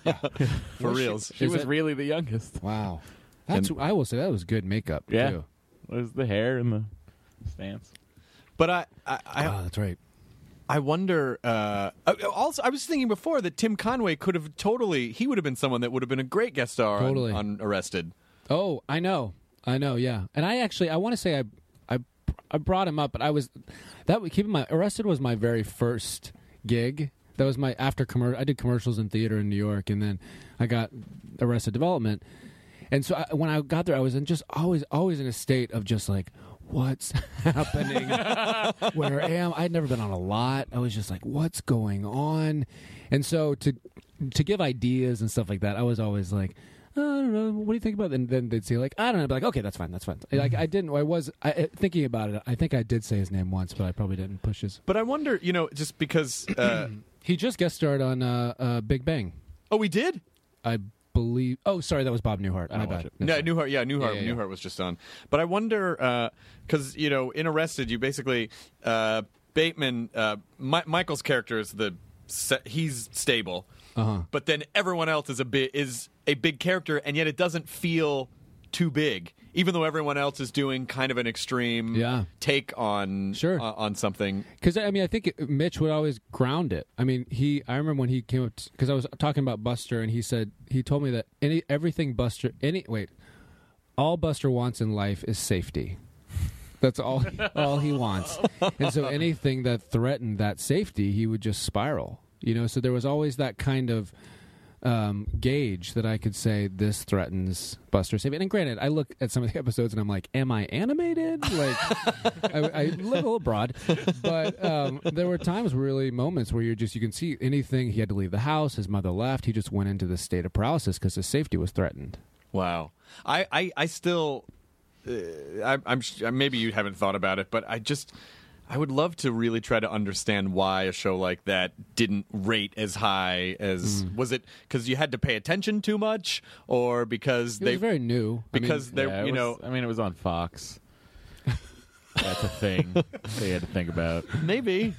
for reals. She Is was it- really the youngest. wow, I will say that was good makeup. Yeah. too. It was the hair and the stance. But I That's right. I wonder. Also, I was thinking before that Tim Conway could have he would have been someone that would have been a great guest star Totally. on Arrested. Oh, I know, yeah. And I want to say I brought him up, but keep in mind, Arrested was my very first gig. That was my I did commercials in theater in New York, and then I got Arrested Development. And so when I got there, I was always in a state of just like, what's happening? Where am I? I'd never been on a lot. I was just like, what's going on? And so to give ideas and stuff like that, I was always like, I don't know. What do you think about it? And then they'd say like, I don't know. I'd be like, okay, that's fine. Like thinking about it. I think I did say his name once, but I probably didn't push his. But I wonder, just because. He just guest starred on Big Bang. Oh, we did. I believe. Oh, sorry, that was Bob Newhart. My don't watch bad. it. No, Newhart. Yeah, Newhart. Yeah. Newhart was just on. But I wonder because in Arrested, you basically Bateman. Michael's character is he's stable, but then everyone else is a big character, and yet it doesn't feel too big, even though everyone else is doing kind of an extreme take on on something. Because I think Mitch would always ground it. I remember when he came up because I was talking about Buster, and he told me that all Buster wants in life is safety. That's all he wants. And so anything that threatened that safety, he would just spiral. So there was always that kind of gauge that I could say this threatens Buster's safety. And granted, I look at some of the episodes and I'm like, am I animated? Like, I look a little broad, but there were times, moments where you can see anything. He had to leave the house. His mother left. He just went into this state of paralysis because his safety was threatened. Wow. I still. I'm maybe you haven't thought about it, but I would love to really try to understand why a show like that didn't rate as high as was it because you had to pay attention too much or because It was very new. because they Yeah, it was on Fox. That's a thing they had to think about. maybe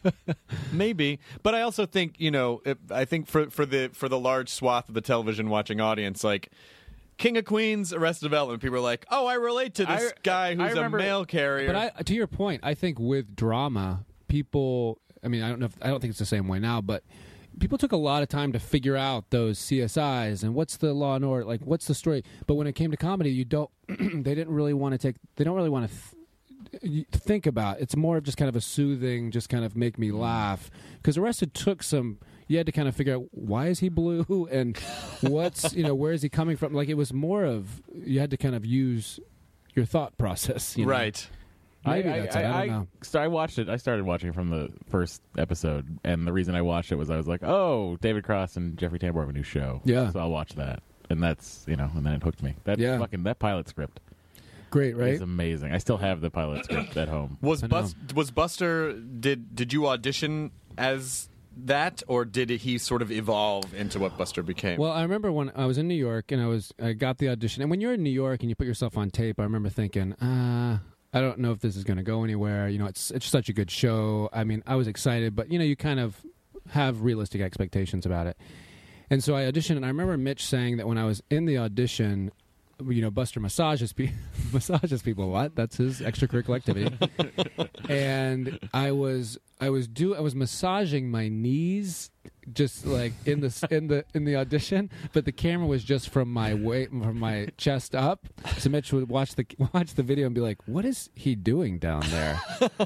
but I also think I think for the large swath of the television watching audience, like King of Queens, Arrested Development, people are like, oh, I relate to this guy who's a mail carrier. But to your point, I think with drama, people. I don't think it's the same way now, but people took a lot of time to figure out those CSIs and what's the Law and Order, like what's the story. But when it came to comedy, you don't. They didn't really want to They don't really want to think about. It's more of just kind of a soothing, just kind of make me laugh. Because Arrested took some. You had to kind of figure out why is he blue and what's where is he coming from. Like it was more of you had to kind of use your thought process. Right. Maybe that's it. I don't know. So I watched it. I started watching from the first episode, and the reason I watched it was I was like, "Oh, David Cross and Jeffrey Tambor have a new show." Yeah. So I'll watch that, and that's and then it hooked me. That pilot script Great, right? is amazing. I still have the pilot script at home. Was Buster? Did you audition as that, or did he sort of evolve into what Buster became? Well, I remember when I was in New York and I got the audition, and when you're in New York and you put yourself on tape, I remember thinking, I don't know if this is going to go anywhere. It's such a good show. I was excited, but you kind of have realistic expectations about it. And so I auditioned, and I remember Mitch saying that when I was in the audition, Buster massages people. What? That's his extracurricular activity. And I was massaging my knees, just like in the audition, but the camera was just from my chest up. So Mitch would watch the video and be like, "What is he doing down there?"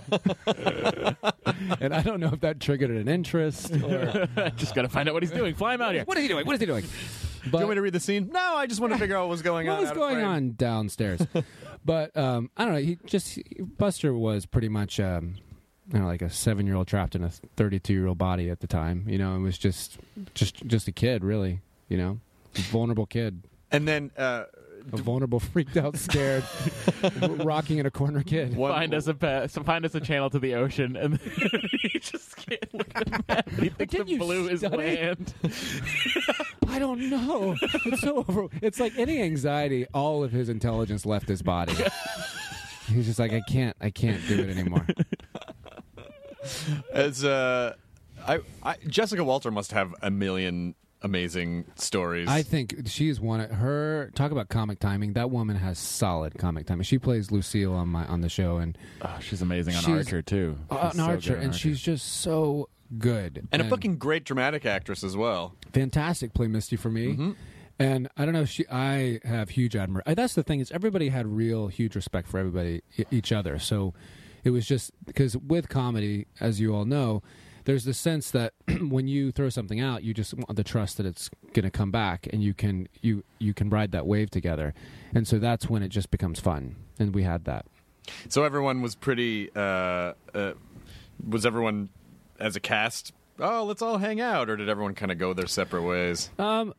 And I don't know if that triggered an interest or Just got to find out what he's doing. Fly him out here. what is he doing? What is he doing? Do you want me to read the scene? No, I just want to figure out what was going on. What was going on downstairs? But I don't know. Buster was pretty much like a 7-year-old trapped in a 32-year-old body at the time. It was just a kid, really. A vulnerable kid, And then a vulnerable, freaked out, scared, rocking in a corner kid. Find us a channel to the ocean, and he just can't look at the map. He thinks the blue is land. I don't know. It's like any anxiety. All of his intelligence left his body. He's just like, I can't do it anymore. As Jessica Walter must have a million amazing stories. I think she's talk about comic timing. That woman has solid comic timing. She plays Lucille on the show, and she's amazing on Archer too. On Archer, and she's just so good and a fucking great dramatic actress as well. Fantastic. Play Misty for me. Mm-hmm. And I don't know, I have huge admiration. That's the thing, is everybody had real huge respect for everybody, each other. So it was just because with comedy, as you all know, there's the sense that when you throw something out, you just want the trust that it's going to come back, and you can ride that wave together. And so that's when it just becomes fun, and we had that. So everyone was pretty. Was everyone as a cast? Oh, let's all hang out, or did everyone kind of go their separate ways? Some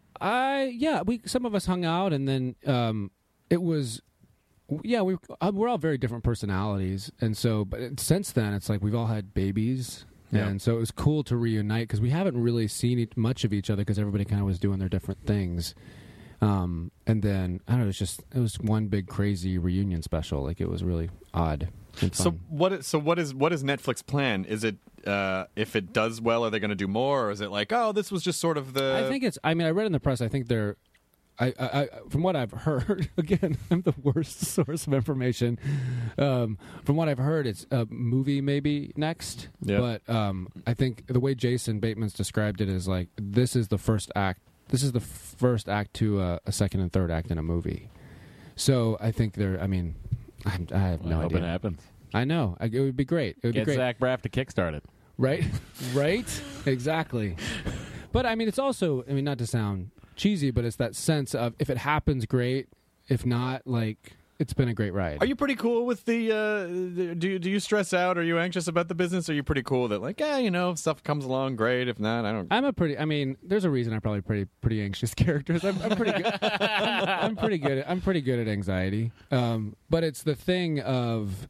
of us hung out, and then it was. Yeah, we're all very different personalities, and so. But since then, it's like we've all had babies. Yeah. And so it was cool to reunite because we haven't really seen much of each other because everybody kind of was doing their different things. And then, I don't know, it was one big crazy reunion special. Like, it was really odd. So what is Netflix's plan? Is it, if it does well, are they going to do more? Or is it like, oh, this was just sort of the... I read in the press, I think they're... I from what I've heard, again, I'm the worst source of information. From what I've heard, it's a movie maybe next. Yeah. But I think the way Jason Bateman's described it is like, this is the first act. This is the first act to a second and third act in a movie. So I think I have no idea. I hope it happens. I know. It would be great. It would be great. Zach Braff to kickstart it. Right? Right? Exactly. But it's also, not to sound cheesy, but it's that sense of, if it happens, great. If not, like, it's been a great ride. Are you pretty cool with the do you stress out? Are you anxious about the business? Are you pretty cool that, like, if stuff comes along, great. If not, I don't. There's a reason I'm probably pretty anxious characters. I'm pretty good. I'm pretty good at anxiety. But it's the thing of,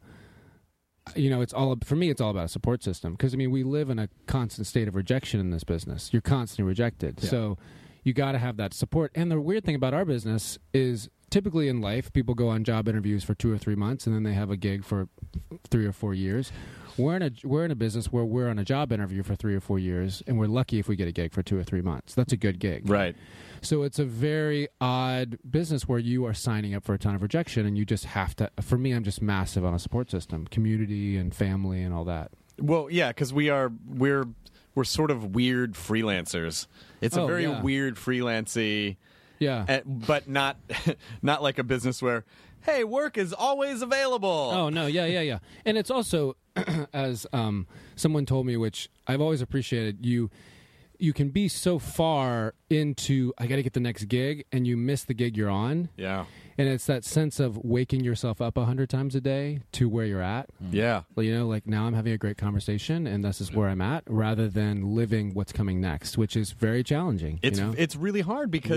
for me, it's all about a support system, because we live in a constant state of rejection in this business. You're constantly rejected. Yeah. So you got to have that support. And the weird thing about our business is, typically in life, people go on job interviews for 2 or 3 months, and then they have a gig for 3 or 4 years. We're in a business where we're on a job interview for 3 or 4 years, and we're lucky if we get a gig for 2 or 3 months. That's a good gig. Right. So it's a very odd business where you are signing up for a ton of rejection, and you just have to. For me, I'm just massive on a support system, community and family and all that. Well, yeah, because we're sort of weird freelancers. It's a very weird freelancey. Yeah. But not like a business where, hey, work is always available. Oh, no. Yeah. And it's also, as someone told me, which I've always appreciated, you can be so far into, I got to get the next gig, and you miss the gig you're on. Yeah. And it's that sense of waking yourself up 100 times a day to where you're at. Yeah. Well, like, now I'm having a great conversation, and this is where I'm at, rather than living what's coming next, which is very challenging. It's really hard, because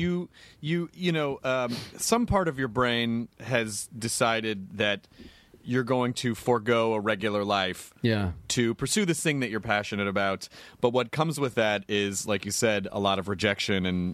some part of your brain has decided that you're going to forego a regular life to pursue this thing that you're passionate about. But what comes with that is, like you said, a lot of rejection, and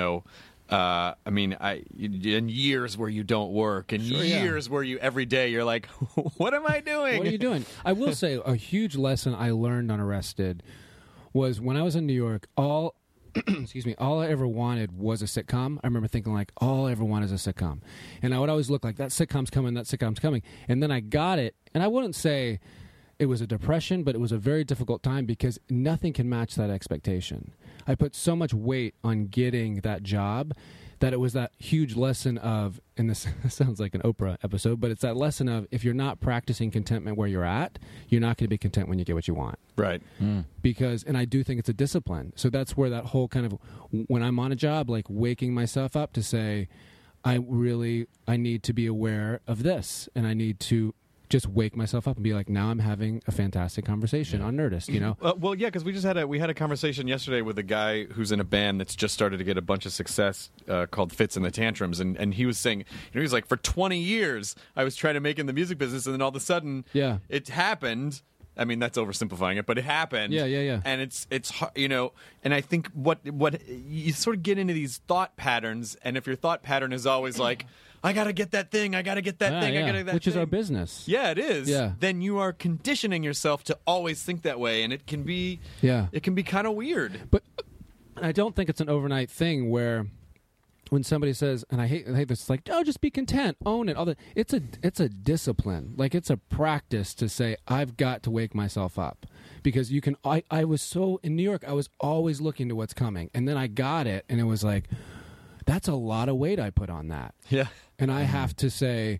in years where you don't work, and years where you every day you're like, what am I doing? What are you doing? I will say, a huge lesson I learned on Arrested was when I was in New York, all excuse me, all I ever wanted was a sitcom. I remember thinking like, all I ever want is a sitcom. And I would always look like, that sitcom's coming. And then I got it, and I wouldn't say it was a depression, but it was a very difficult time because nothing can match that expectation. I put so much weight on getting that job that it was that huge lesson of, and this sounds like an Oprah episode, but it's that lesson of, if you're not practicing contentment where you're at, you're not going to be content when you get what you want. Right. Because, and I do think it's a discipline. So that's where that whole kind of, when I'm on a job, like waking myself up to say, I need to be aware of this, and I need to just wake myself up and be like, now I'm having a fantastic conversation on Nerdist, you know? Well, yeah, because we had a conversation yesterday with a guy who's in a band that's just started to get a bunch of success called Fits and the Tantrums, and he was saying, he was like, for 20 years I was trying to make it in the music business, and then all of a sudden it happened. I mean, that's oversimplifying it, but it happened. Yeah. And it's you know, and I think what you sort of get into these thought patterns, and if your thought pattern is always like, I gotta get that thing, I gotta get that thing, I gotta get that which thing. is our business. Yeah, it is. Yeah. Then you are conditioning yourself to always think that way, and it can be kind of weird. But I don't think it's an overnight thing where when somebody says, and I hate this, it's like, oh, just be content, own it. All that. It's a discipline. Like, it's a practice to say, I've got to wake myself up. Because you can, I was so, in New York, I was always looking to what's coming. And then I got it, and it was like, that's a lot of weight I put on that. Yeah. And I have to say,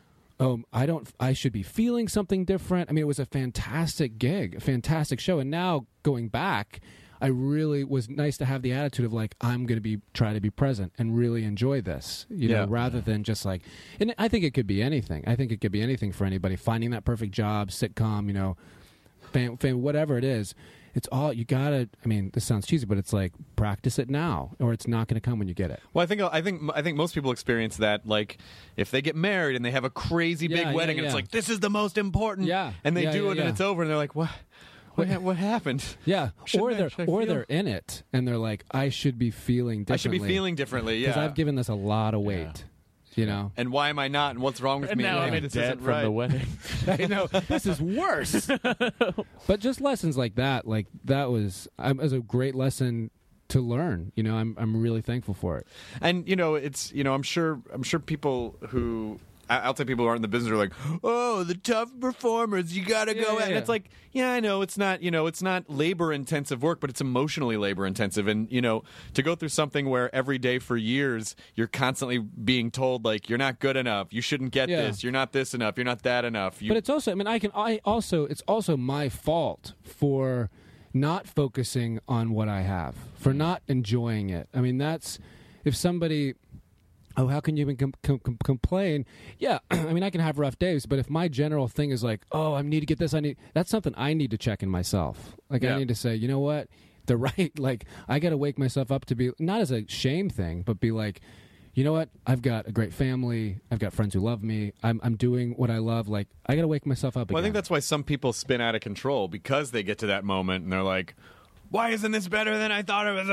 I should be feeling something different. I mean, it was a fantastic gig, a fantastic show. And now going back, I really was nice to have the attitude of like, I'm going to try to be present and really enjoy this, you know, rather than just like, and I think it could be anything. I think it could be anything for anybody, finding that perfect job, sitcom, you know, fame, whatever it is. It's all, you gotta, I mean, this sounds cheesy, but it's like, practice it now, or it's not going to come when you get it. Well, I think most people experience that, like, if they get married and they have a crazy big wedding, and it's like, this is the most important, and they do it, and it's over, and they're like, what happened? Yeah, or they're in it, and they're like, I should be feeling differently. I should be feeling differently, because I've given this a lot of weight. You know, and why am I not? And what's wrong with me? Now I'm in debt from the wedding. I know, this is worse. But just lessons like that was a great lesson to learn. You know, I'm really thankful for it. And you know, it's, you know, I'm sure people who, outside people who aren't in the business are like, oh, the tough performers, you gotta go. And it's like, yeah, I know it's not, you know, it's not labor intensive work, but it's emotionally labor intensive. And you know, to go through something where every day for years you're constantly being told like, you're not good enough, you shouldn't get this, you're not this enough, you're not that enough. But it's also, I mean, it's also my fault for not focusing on what I have, for not enjoying it. I mean, that's, if somebody, oh, how can you even complain? Yeah, I mean, I can have rough days, but if my general thing is like, oh, I need to get this, that's something I need to check in myself. Like, I need to say, you know what? Like, I got to wake myself up to be, not as a shame thing, but be like, you know what? I've got a great family. I've got friends who love me. I'm doing what I love. Like, I got to wake myself up again. Well, I think that's why some people spin out of control, because they get to that moment and they're like, why isn't this better than I thought it was?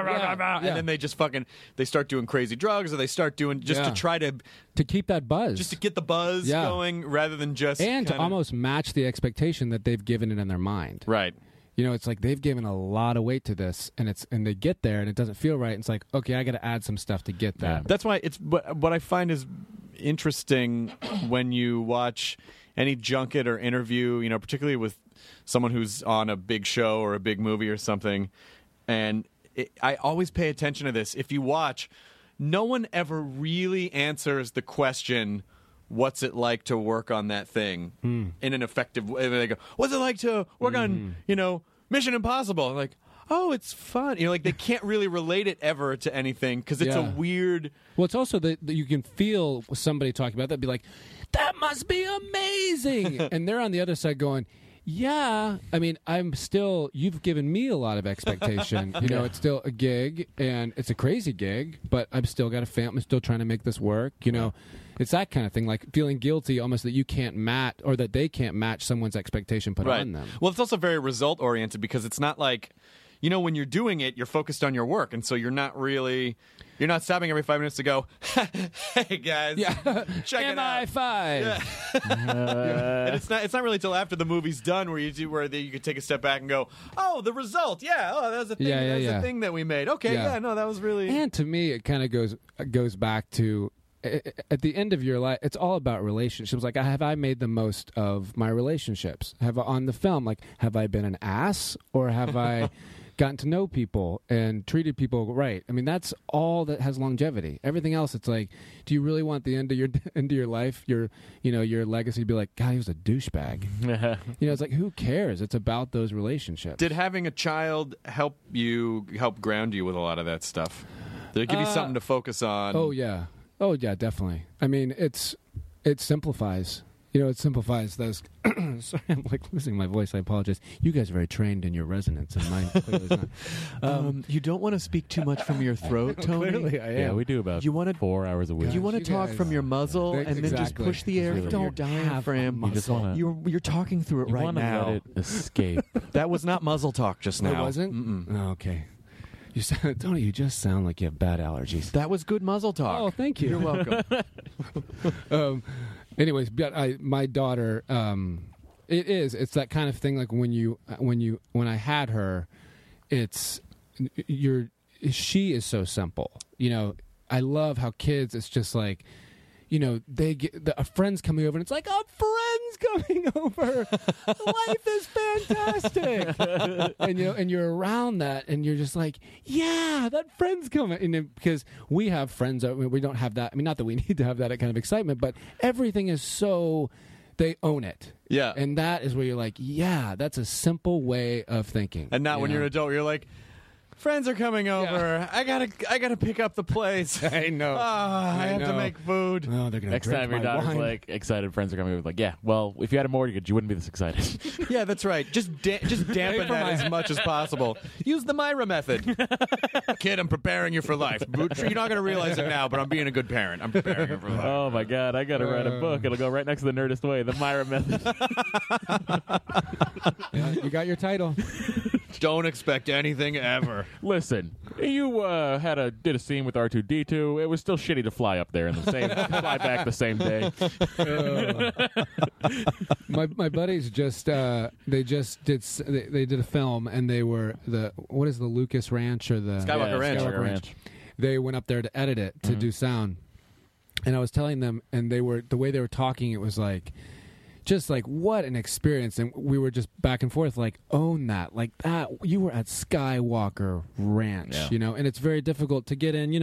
And then they just they start doing crazy drugs, or they start doing just to try to keep that buzz, just to get the buzz going, rather than just to almost match the expectation that they've given it in their mind. Right. You know, it's like they've given a lot of weight to this, and they get there, and it doesn't feel right. It's like, okay, I got to add some stuff to get that. That's why it's what I find is interesting when you watch any junket or interview, you know, particularly with someone who's on a big show or a big movie or something, and I always pay attention to this. If you watch, no one ever really answers the question, what's it like to work on that thing in an effective way? They go, what's it like to work on, you know, Mission Impossible? Like, oh, it's fun. You know, like, they can't really relate it ever to anything because it's a weird... Well, it's also that you can feel somebody talking about that, be like, that must be amazing. And they're on the other side going, yeah, I mean, you've given me a lot of expectation. You know, it's still a gig, and it's a crazy gig, but I've still got a family. I'm still trying to make this work, you know. It's that kind of thing, like feeling guilty almost that you can't match, or that they can't match someone's expectation put on them. Well, it's also very result-oriented, because it's not like when you're doing it, you're focused on your work, and so you're not stopping every 5 minutes to go, hey guys, check it out. MI5. Yeah. And it's not really till after the movie's done where you could take a step back and go, oh, the result, that was a thing. A thing that we made. Okay, that was really. And to me, it kind of goes back to at the end of your life. It's all about relationships. Like, have I made the most of my relationships? On the film, like, have I been an ass, or have I gotten to know people and treated people right? I mean, that's all that has longevity. Everything else, it's like, do you really want the end of your life, your legacy to be like, God, he was a douchebag? It's like, who cares? It's about those relationships. Did having a child help ground you with a lot of that stuff? Did it give you something to focus on? Oh yeah, definitely. I mean, it simplifies. It simplifies those. Sorry, I'm like losing my voice. I apologize. You guys are very trained in your resonance, and mine clearly is not. You don't want to speak too much from your throat, Tony. Clearly, I am. Yeah, we do about 4 hours a week. You want to talk from your muzzle and then just push the air from your diaphragm. You just want You're talking through it right now. Let it escape. That was not muzzle talk just now. It wasn't? Mm-mm. Oh, okay. Tony, you just sound like you have bad allergies. That was good muzzle talk. Oh, thank you. You're welcome. Anyways, my daughter, it's that kind of thing. Like when I had her, she is so simple. I love how kids, it's just like, they get a friend's coming over and it's like, a friend's coming over. Life is fantastic. And you're around that and you're just like, yeah, that friend's coming. And because we have friends, we don't have that. I mean, not that we need to have that kind of excitement, but everything is so, they own it. Yeah. And that is where you're like, yeah, that's a simple way of thinking. And not when you're an adult, you're like, friends are coming over. I gotta pick up the plates. I know. I have to make food. Oh, they're gonna Next drink time your my daughter's wine. like excited, friends are coming over. Like, yeah, well, if you had a mortgage, you wouldn't be this excited. Yeah, that's right. Just dampen that as much as possible. Use the Myra method. Kid, I'm preparing you for life. You're not going to realize it now, but I'm being a good parent. I'm preparing you for life. Oh my God, I gotta write a book. It'll go right next to the Nerdist Way, the Myra method. Yeah, you got your title. Don't expect anything ever. Listen, you did a scene with R2-D2. It was still shitty to fly up there and fly back the same day. My buddies they did a film, and they were what is the Lucas Ranch or the Skywalker Ranch. Skywalker Ranch. They went up there to edit it to do sound, and I was telling them, and the way they were talking, it was like, just like, what an experience. And we were just back and forth, like, own that, like that. You were at Skywalker Ranch, and it's very difficult to get in,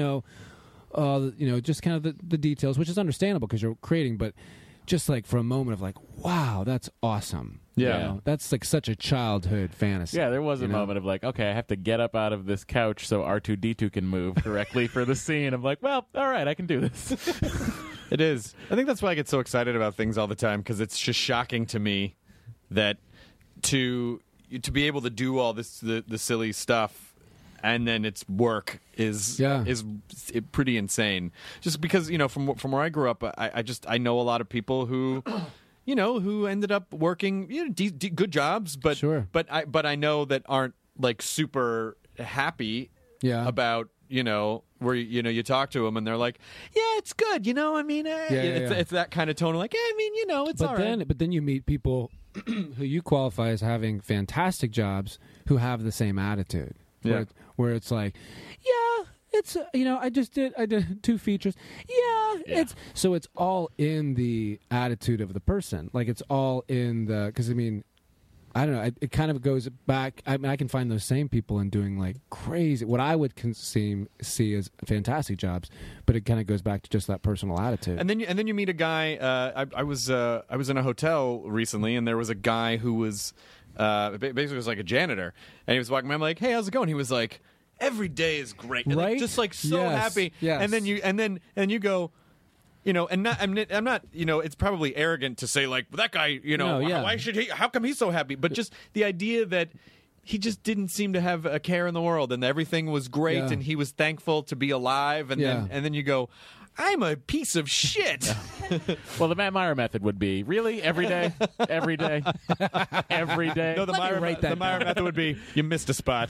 just kind of the details, which is understandable because you're creating, but just like for a moment of like, wow, that's awesome. Yeah. That's like such a childhood fantasy. Yeah, there was a moment of like, okay, I have to get up out of this couch so R2-D2 can move correctly for the scene. I'm like, well, all right, I can do this. It is. I think that's why I get so excited about things all the time, because it's just shocking to me that to be able to do all this the silly stuff and then its work is pretty insane. Just because from where I grew up, I know a lot of people who who ended up working good jobs, but sure. but I know that aren't like super happy about. Where you talk to them and they're like, yeah, it's good. It's that kind of tone. Like, it's all right. But then you meet people who you qualify as having fantastic jobs who have the same attitude. Yeah. Where it's like, yeah, it's I did 2 features. It's all in the attitude of the person. Like it's all in because I don't know. It kind of goes back. I mean, I can find those same people in doing like crazy, what I would see as fantastic jobs, but it kind of goes back to just that personal attitude. And then you meet a guy. I was in a hotel recently, and there was a guy who was basically was like a janitor, and he was walking by. I'm like, hey, how's it going? He was like, every day is great, and right? like, just like so happy. Yes. And then you go. I'm not. It's probably arrogant to say like that guy. Why should he? How come he's so happy? But just the idea that he just didn't seem to have a care in the world, and everything was great, and he was thankful to be alive. And then you go, I'm a piece of shit. Well, the Matt Meyer method would be really every day, every day, every day. No, the Meyer method would be you missed a spot.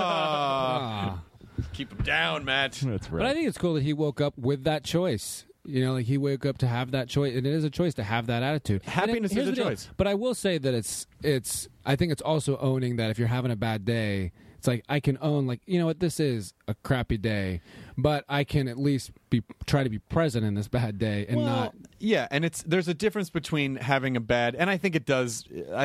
Keep him down, Matt. That's right. But I think it's cool that he woke up with that choice. You know, like he woke up to have that choice, and it is a choice to have that attitude. Happiness here's is a the deal. choice. But I will say that it's. I think it's also owning that if you're having a bad day, it's like I can own, like, you know what, this is a crappy day, but I can at least try to be present in this bad day and not. Yeah, and there's a difference between having a bad, and I think it does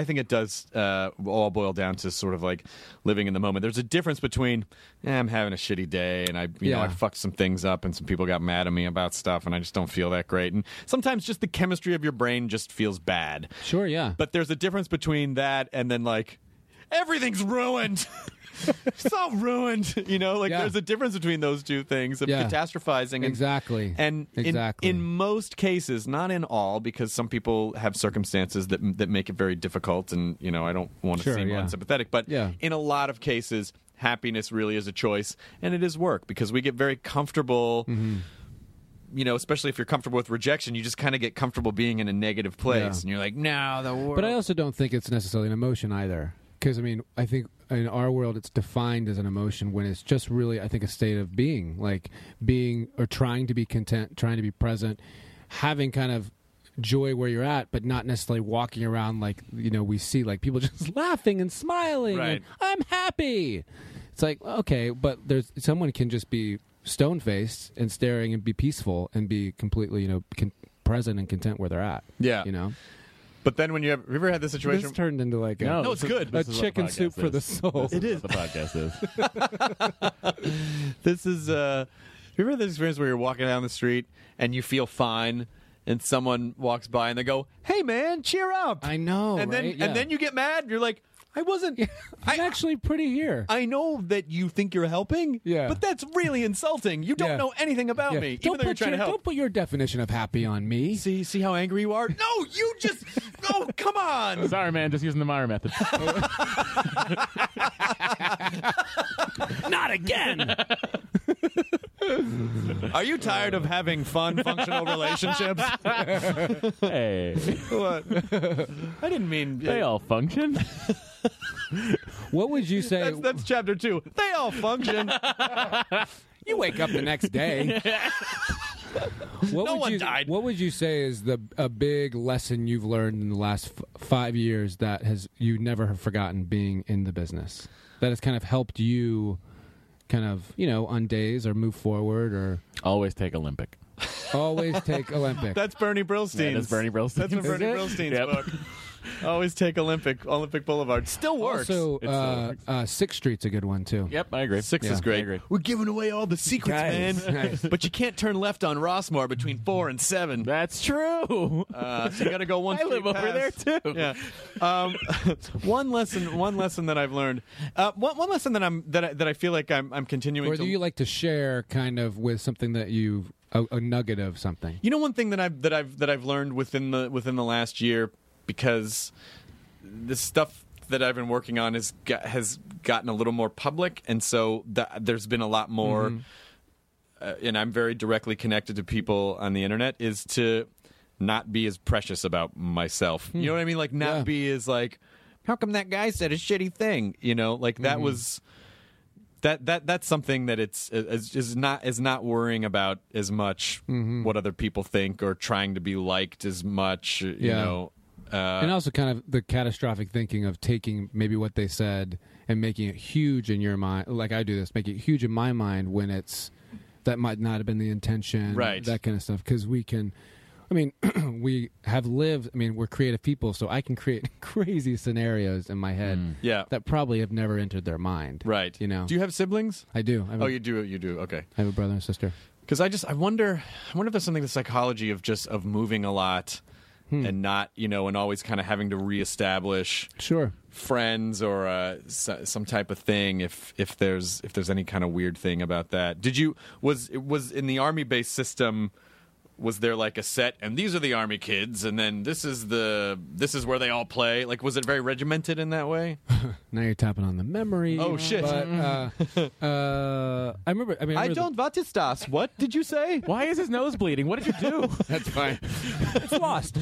all boil down to sort of like living in the moment. There's a difference between I'm having a shitty day and I fucked some things up and some people got mad at me about stuff and I just don't feel that great. And sometimes just the chemistry of your brain just feels bad. Sure, yeah. But there's a difference between that and then like everything's ruined. It's all ruined, you know. Like there's a difference between those two things of catastrophizing. Exactly. And in most cases, not in all, because some people have circumstances that make it very difficult, and you know I don't want to seem unsympathetic, but in a lot of cases, happiness really is a choice, and it is work because we get very comfortable. Mm-hmm. You know, especially if you're comfortable with rejection, you just kind of get comfortable being in a negative place, and you're like, no, the world. But I also don't think it's necessarily an emotion either. Because, I mean, I think in our world it's defined as an emotion when it's just really, I think, a state of being. Like being or trying to be content, trying to be present, having kind of joy where you're at, but not necessarily walking around like, you know, we see like people just laughing and smiling. Right. And, I'm happy. It's like, okay, but someone can just be stone-faced and staring and be peaceful and be completely, you know, present and content where they're at. Yeah. You know? But then when you ever had this situation? This turned into like a... No, it's good. A chicken soup for the soul. It is. The podcast is. This is... have you ever had this experience where you're walking down the street and you feel fine and someone walks by and they go, hey, man, cheer up. I know, and right? then then you get mad. You're like, I wasn't... I'm actually pretty here. I know that you think you're helping, but that's really insulting. You don't know anything about me, even though you're trying to help. Don't put your definition of happy on me. See how angry you are? No, you just... Oh, come on. Sorry, man, just using the Meyer method. Not again. Are you tired of having fun, functional relationships? Hey. What? I didn't mean... They all function. What would you say? That's chapter 2. They all function. You wake up the next day. No one died. What would you say is a big lesson you've learned in the last 5 years that you never have forgotten being in the business? That has kind of helped you kind of, you know, on days or move forward or... Always take Olympic. Always take Olympic. That's Bernie Brillstein. That's Bernie Brillstein. That's from Bernie Brillstein's book. Always take Olympic Boulevard. Still works. Also, It still works. 6th Street's a good one, too. Yep, I agree. 6 is I great. agree. We're giving away all the secrets, Guys. man. But you can't turn left on Rossmore between 4 and 7. That's true. So you got to go one I street live over there, past. too. Yeah. One lesson that I've learned. One lesson that I feel like I'm continuing Or to. do you like to share kind of with something that you've a nugget of something? You know, one thing that I've learned within the last year, because the stuff that I've been working on has gotten a little more public, and so there's been a lot more. And I'm very directly connected to people on the internet. Is to not be as precious about myself. You know what I mean? Like not be as like, how come that guy said a shitty thing? You know, like that was. That's something that is not worrying about as much what other people think or trying to be liked as much. You know, and also kind of the catastrophic thinking of taking maybe what they said and making it huge in your mind. Like I do this, make it huge in my mind when that might not have been the intention. Right. That kind of stuff. Because we can. I mean, we have lived. I mean, we're creative people, so I can create crazy scenarios in my head that probably have never entered their mind. Right. You know. Do you have siblings? I do. You do. You do. Okay. I have a brother and sister. Because I wonder if there's something to psychology of moving a lot and not, you know, and always kind of having to reestablish friends or some type of thing. If there's any kind of weird thing about that. Was in the Army-based system. was there like a set, and these are the Army kids, and then this is where they all play? Like, was it very regimented in that way? Now you're tapping on the memory. Oh, shit. But I remember. I don't. What is das? What did you say? Why is his nose bleeding? What did you do? That's fine. It's lost.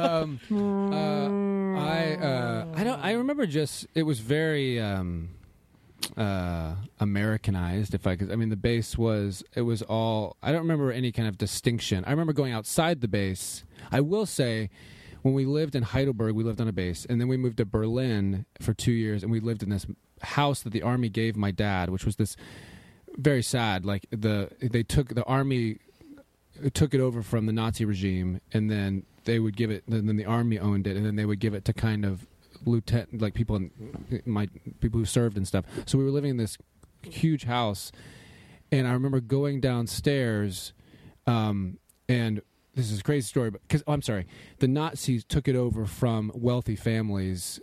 I remember just it was very Americanized, if I could. I mean, the base was all. I don't remember any kind of distinction. I remember going outside the base. I will say, when we lived in Heidelberg, we lived on a base, and then we moved to Berlin for 2 years, and we lived in this house that the Army gave my dad, which was this very sad. Like the Army took it over from the Nazi regime, and then they would give it. Then the Army owned it, and then they would give it to kind of lieutenant, like people who served and stuff. So we were living in this huge house, and I remember going downstairs, and this is a crazy story, but because I'm sorry, the Nazis took it over from wealthy families.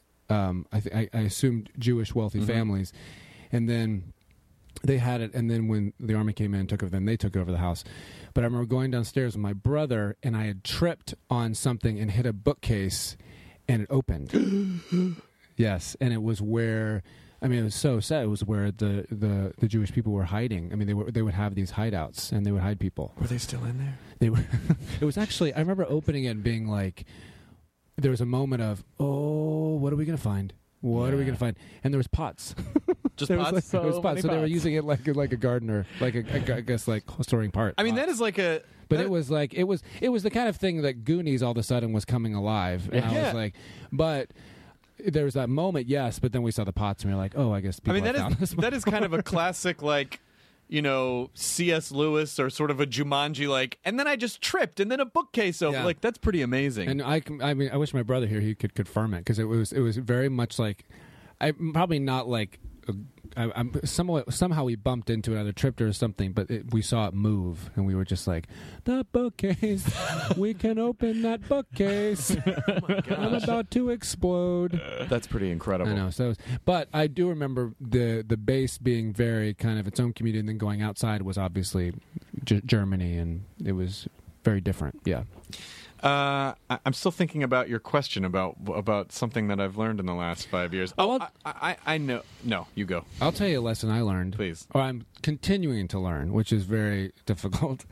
I assumed Jewish wealthy families, and then they had it. And then when the Army came in and took over, then they took over the house. But I remember going downstairs with my brother, and I had tripped on something and hit a bookcase. And it opened. Yes, and it was where, I mean, it was so sad. It was where the Jewish people were hiding. I mean, they would have these hideouts, and they would hide people. Were they still in there? They were. It was actually. I remember opening it and being like, there was a moment of, oh, what are we gonna find? What are we gonna find? And there was pots. Just there pots. Was there was pots. So they were pots. using it like a gardener, I guess like storing parts. I mean, that is like a. But it was like it was the kind of thing that Goonies all of a sudden was coming alive, and I was like, but there was that moment, yes. But then we saw the pots, and we were like, oh, I guess people. I mean, have found this that is kind of a classic, like, you know, C.S. Lewis or sort of a Jumanji, like, and then I just tripped, and then a bookcase opened. Yeah. Like, that's pretty amazing. And I mean, I wish my brother here, he could confirm it, because it was very much like, I'm probably not like. I'm somehow we bumped into it, either tripped or something, but we saw it move, and we were just like, the bookcase, we can open that bookcase. I'm about to explode. That's pretty incredible. I know. So, but I do remember the base being very kind of its own community, and then going outside was obviously Germany, and it was very different. Yeah. I'm still thinking about your question about something that I've learned in the last 5 years. Oh, I know. No, you go. I'll tell you a lesson I learned. Please. Or I'm continuing to learn, which is very difficult,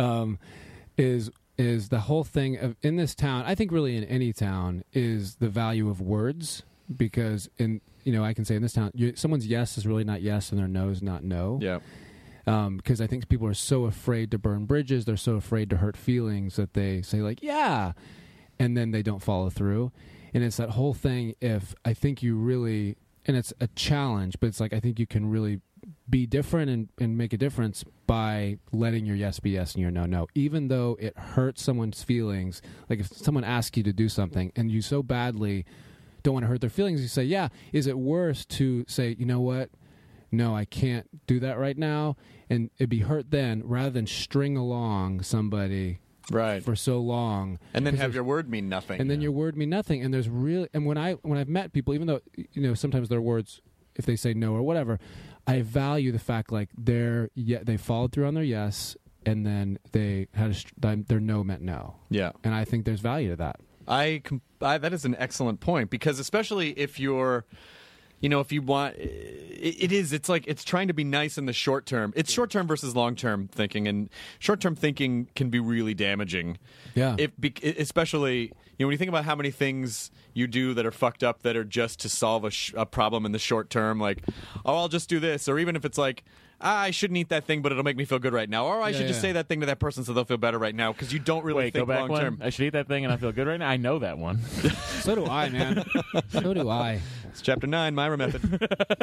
is the whole thing of, in this town, I think really in any town, is the value of words. Because I can say in this town, someone's yes is really not yes, and their no is not no. Yeah. Because I think people are so afraid to burn bridges, they're so afraid to hurt feelings that they say like, yeah, and then they don't follow through. And it's that whole thing, if I think you really, and it's a challenge, but it's like I think you can really be different and make a difference by letting your yes be yes and your no no. Even though it hurts someone's feelings, like if someone asks you to do something and you so badly don't want to hurt their feelings, you say, yeah, is it worse to say, you know what? No, I can't do that right now, and it'd be hurt then, rather than string along somebody for so long, and then have your word mean nothing, and then your word mean nothing. And there's really, and when I've met people, even though sometimes their words, if they say no or whatever, I value the fact like they followed through on their yes, and then they had their no meant no. Yeah, and I think there's value to that. That is an excellent point, because especially if you're. If you want, it's like it's trying to be nice in the short term. It's short term versus long term thinking, and short term thinking can be really damaging. Yeah. Especially, when you think about how many things you do that are fucked up that are just to solve a problem in the short term, like, oh, I'll just do this, or even if it's like, I shouldn't eat that thing, but it'll make me feel good right now, or I should just say that thing to that person so they'll feel better right now, because you don't really think long term. I should eat that thing and I feel good right now. I know that one. So do I, man. So do I. It's chapter 9, Myra Method.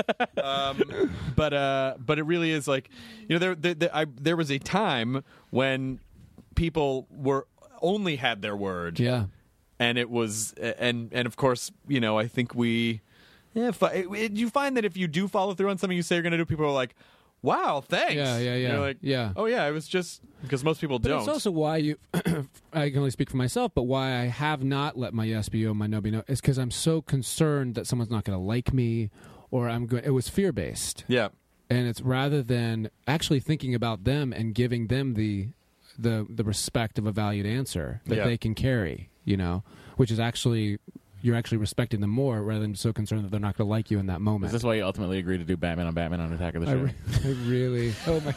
But it really is like, there was a time when people only had their word. Yeah. And it was, and of course, I think you find that if you do follow through on something you say you're going to do, people are like, wow, thanks. Yeah. You're like, yeah. Oh yeah, it was just because most people don't. It's also why I can only speak for myself, but why I have not let my yes be no, my no be no, is because I'm so concerned that someone's not going to like me, or it was fear-based. Yeah. And it's rather than actually thinking about them and giving them the the respect of a valued answer that Yeah. they can carry, which is actually, you're actually respecting them more rather than so concerned that they're not going to like you in that moment. Is this why you ultimately agreed to do Batman on Attack of the Show? I really, oh my,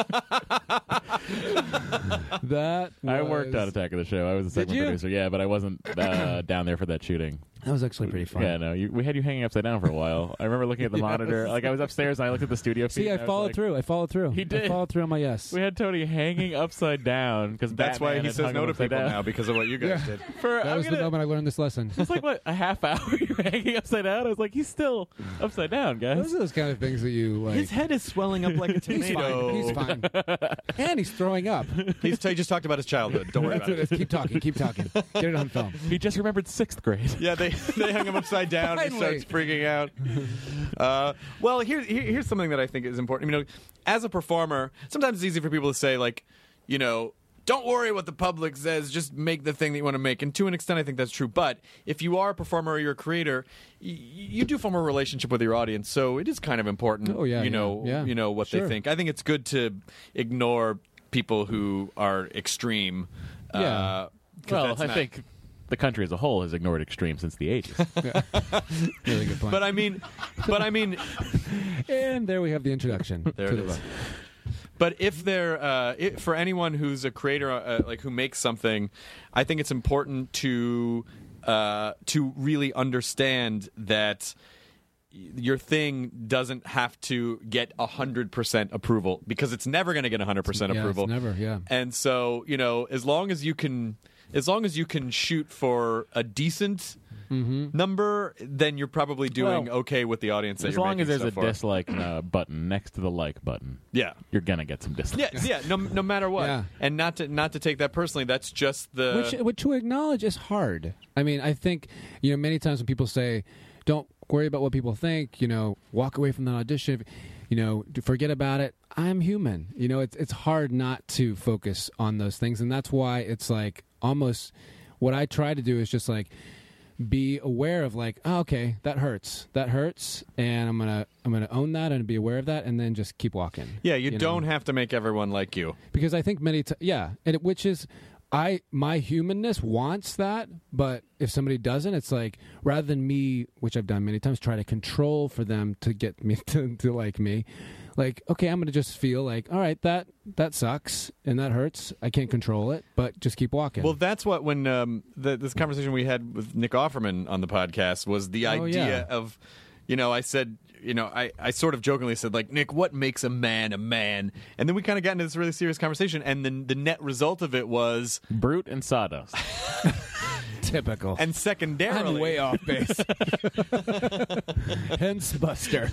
that I worked was- on Attack of the Show. I was a Did segment you? producer. Yeah, but I wasn't down there for that shooting. That was actually pretty fun. Yeah, no, we had you hanging upside down for a while. I remember looking at the monitor. Like I was upstairs and I looked at the studio feed. See, I and was followed like- through. I followed through. He did. I followed through on my yes. We had Tony hanging upside down because That's why he says no to people now, because of what you guys did. That was the moment I learned this lesson. It's like what, a half hour you're hanging upside down? I was like, he's still upside down, guys. Those are those kind of things that you like. His head is swelling up like a He's tomato. fine. He's fine. And he's throwing up. He just talked about his childhood. Don't worry That's about what it. it is. Keep talking. Keep talking. Get it on film. He just remembered 6th grade. Yeah, they hung him upside down. He Finally. starts freaking out. Well, here's something that I think is important. As a performer, sometimes it's easy for people to say, like, don't worry what the public says, just make the thing that you want to make. And to an extent, I think that's true. But if you are a performer or you're a creator, you do form a relationship with your audience. So it is kind of important, Oh, yeah, yeah. what Sure. they think. I think it's good to ignore people who are extreme. Yeah. 'Cause Well, that's I not- think the country as a whole has ignored extreme since the 80s. Really good point. But I mean, and there we have the introduction. There to it the is. book. But if they're for anyone who's a creator, like who makes something, I think it's important to really understand that your thing doesn't have to get 100% approval, because it's never going to get 100% Yeah, approval. it's never, yeah. And so, as long as you can shoot for a decent number, then you're probably doing Well, okay with the audience that As you're long as making there's a stuff for. dislike button next to the like button, Yeah. you're going to get some dislikes. Yeah, no matter what, Yeah. and not to take that personally. That's just the Which to acknowledge is hard. I mean, I think, many times when people say, don't worry about what people think, walk away from the audition, forget about it. I'm human. It's hard not to focus on those things. And that's why it's like almost what I try to do is just like be aware of like, oh, okay, that hurts. And I'm going to own that and be aware of that and then just keep walking. you know? don't have to make everyone like you. Because I think which is my humanness wants that, but if somebody doesn't, it's like rather than me, which I've done many times, try to control for them to get me to like me, like, okay, I'm going to just feel like, all right, that sucks and that hurts. I can't control it, but just keep walking. Well, that's what when this conversation we had with Nick Offerman on the podcast was the idea of, I said, I sort of jokingly said, like, Nick, what makes a man a man? And then we kind of got into this really serious conversation, and then the net result of it was, Brute and sawdust. typical. and secondarily, I'm way off base. Hence Buster.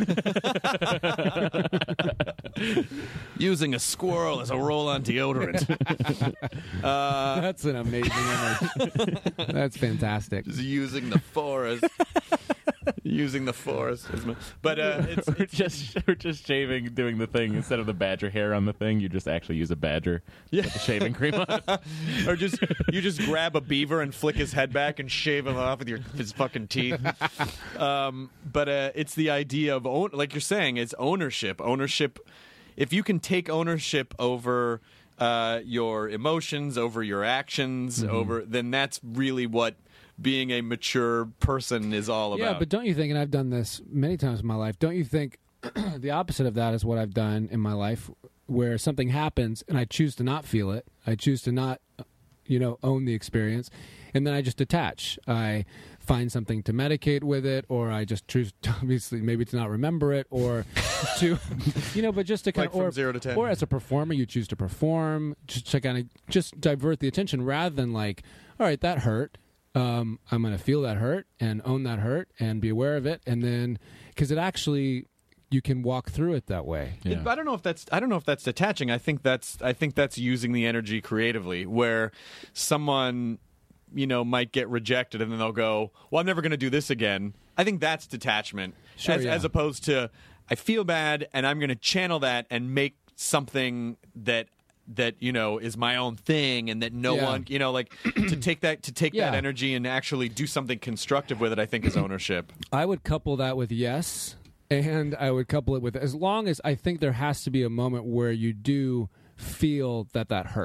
using a squirrel as a roll-on deodorant. That's an amazing image. That's fantastic. Just using the forest. Using the forest. But it's we're just shaving, doing the thing instead of the badger hair on the thing. You just actually use a badger. Yeah. With the shaving cream on it. or you just grab a beaver and flick his head back and shave him off with his fucking teeth. But it's the idea of like you're saying, it's ownership. Ownership. If you can take ownership over your emotions, over your actions, then that's really what being a mature person is all about. Yeah, but don't you think, and I've done this many times in my life, don't you think the opposite of that is what I've done in my life, where something happens and I choose to not feel it, I choose to not, own the experience, and then I just detach. I find something to medicate with it, or I just choose, obviously, maybe to not remember it, or to, but just to kind Like from 0 to 10. Or as a performer, you choose to perform, just to kind of just divert the attention rather than like, all right, that hurt. I'm going to feel that hurt and own that hurt and be aware of it, and then because it actually you can walk through it that way. Yeah. I don't know if that's detaching. I think that's using the energy creatively, where someone might get rejected and then they'll go, well, I'm never going to do this again. I think that's detachment, Sure, as opposed to I feel bad and I'm going to channel that and make something that is my own thing, and that no Yeah. one like to take that Yeah. energy and actually do something constructive with it. I think is ownership. I would couple that with yes, and I would couple it with as long as I think there has to be a moment where you do feel that hurt.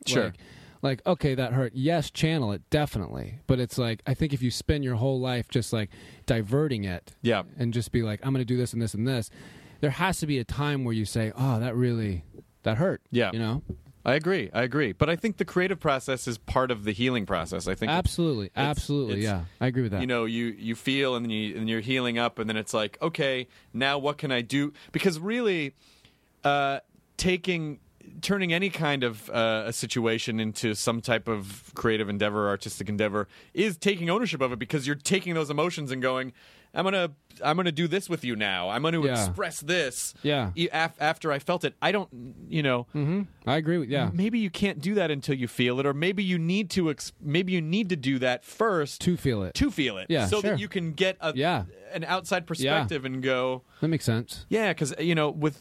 Sure. Like, okay, that hurt. Yes, channel it, definitely. But it's like, I think if you spend your whole life just like diverting it Yeah. and just be like, I'm going to do this and this and this, there has to be a time where you say, oh, that hurt. Yeah. You know? I agree. But I think the creative process is part of the healing process. I think Absolutely. Absolutely. it's- Yeah. I agree with that. You know, you feel and then you're healing up, and then it's like, okay, now what can I do? Because really, turning any kind of a situation into some type of creative endeavor, artistic endeavor, is taking ownership of it, because you're taking those emotions and going, I'm gonna do this with you now. I'm gonna express this. Yeah. After I felt it, I don't. You know. Mm-hmm. I agree with Maybe you can't do that until you feel it, or maybe you need to. Maybe you need to do that first to feel it. Yeah, so sure. that you can get an outside perspective and go. That makes sense. Yeah, because with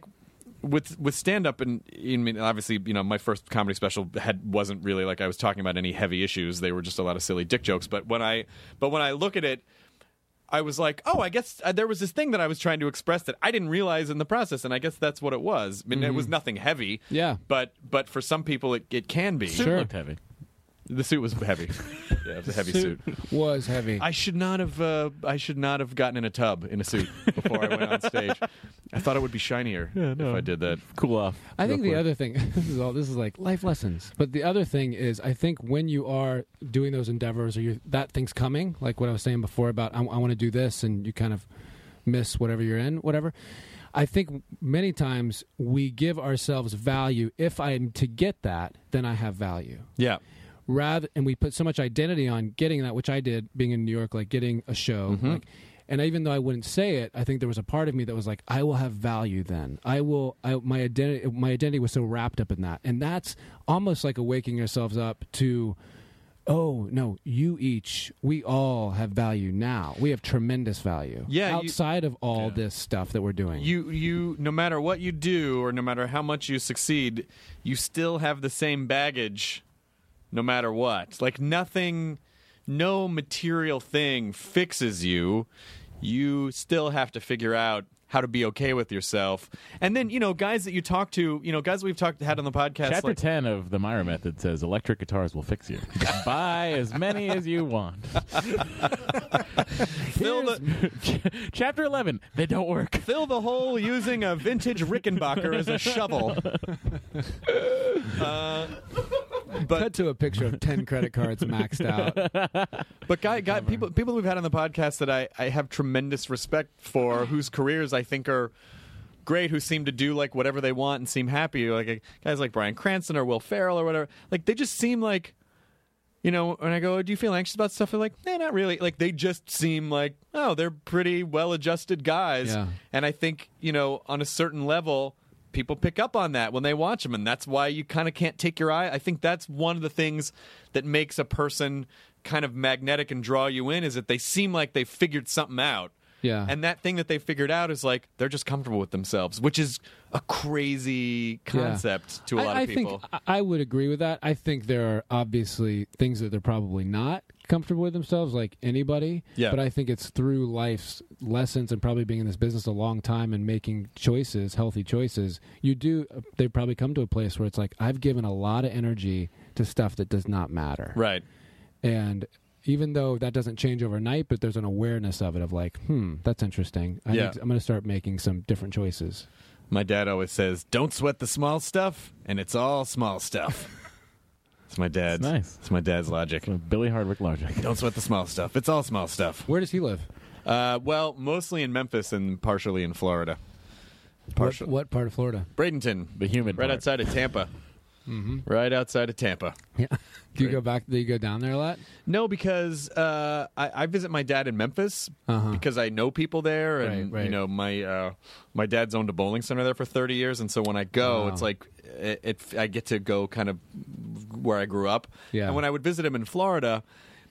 stand up, and I mean, obviously, my first comedy special wasn't really like I was talking about any heavy issues. They were just a lot of silly dick jokes. But when I look at it, I was like, oh, I guess there was this thing that I was trying to express that I didn't realize in the process, and I guess that's what it was. I mean, it was nothing heavy. Yeah. But for some people, it can be. Suit looked heavy. The suit was heavy. Yeah, it was a heavy suit. Was heavy. I should not have gotten in a tub in a suit before I went on stage. I thought it would be shinier if I did that. Cool off. I think real the quick. other thing, this is like life lessons. But the other thing is, I think when you are doing those endeavors, or that thing's coming, like what I was saying before about I want to do this, and you kind of miss whatever you're in, whatever. I think many times we give ourselves value. If I'm to get that, then I have value. Yeah. And we put so much identity on getting that, which I did being in New York, like getting a show. Like, and even though I wouldn't say it, I think there was a part of me that was like, I will have value then. My identity was so wrapped up in that. And that's almost like waking ourselves up to, oh, no, we all have value now. We have tremendous value. Yeah, outside of all this stuff that we're doing. You no matter what you do, or no matter how much you succeed, you still have the same baggage no matter what. Like no material thing fixes you. You still have to figure out how to be okay with yourself. And then, guys that you talk to, guys we've had on the podcast. Chapter 10 of the Myra Method says electric guitars will fix you. Just buy as many as you want. Chapter 11, they don't work. Fill the hole using a vintage Rickenbacker as a shovel. Cut to a picture of 10 credit cards maxed out. But people we've had on the podcast that I have tremendous respect for, whose careers I think are great, who seem to do like whatever they want and seem happy, like guys like Bryan Cranston or Will Ferrell or whatever. Like they just seem like, when I go, do you feel anxious about stuff? They're like, nah, not really. Like they just seem like, oh, they're pretty well-adjusted guys. Yeah. And I think, on a certain level, people pick up on that when they watch them, and that's why you kind of can't take your eye. I think that's one of the things that makes a person kind of magnetic and draw you in, is that they seem like they figured something out. Yeah. And that thing that they figured out is like they're just comfortable with themselves, which is a crazy concept to a lot of people. Think I would agree with that. I think there are obviously things that they're probably not comfortable with themselves, like anybody. Yeah. But I think it's through life's lessons and probably being in this business a long time and making choices, healthy choices, they probably come to a place where it's like, I've given a lot of energy to stuff that does not matter. Right. And even though that doesn't change overnight, but there's an awareness of it, of like, that's interesting. I'm going to start making some different choices. My dad always says, don't sweat the small stuff, and it's all small stuff. It's my dad's. That's nice. It's my dad's logic. Billy Hardwick logic. Don't sweat the small stuff. It's all small stuff. Where does he live? Well, mostly in Memphis and partially in Florida. What part of Florida? Bradenton. The humid right part. outside of Tampa. Right outside of Tampa. Yeah. Do you go down there a lot? No, because I visit my dad in Memphis because I know people there, and right. My dad's owned a bowling center there for 30 years, and so when I go, Wow. it's like I get to go kind of where I grew up. Yeah. And when I would visit him in Florida,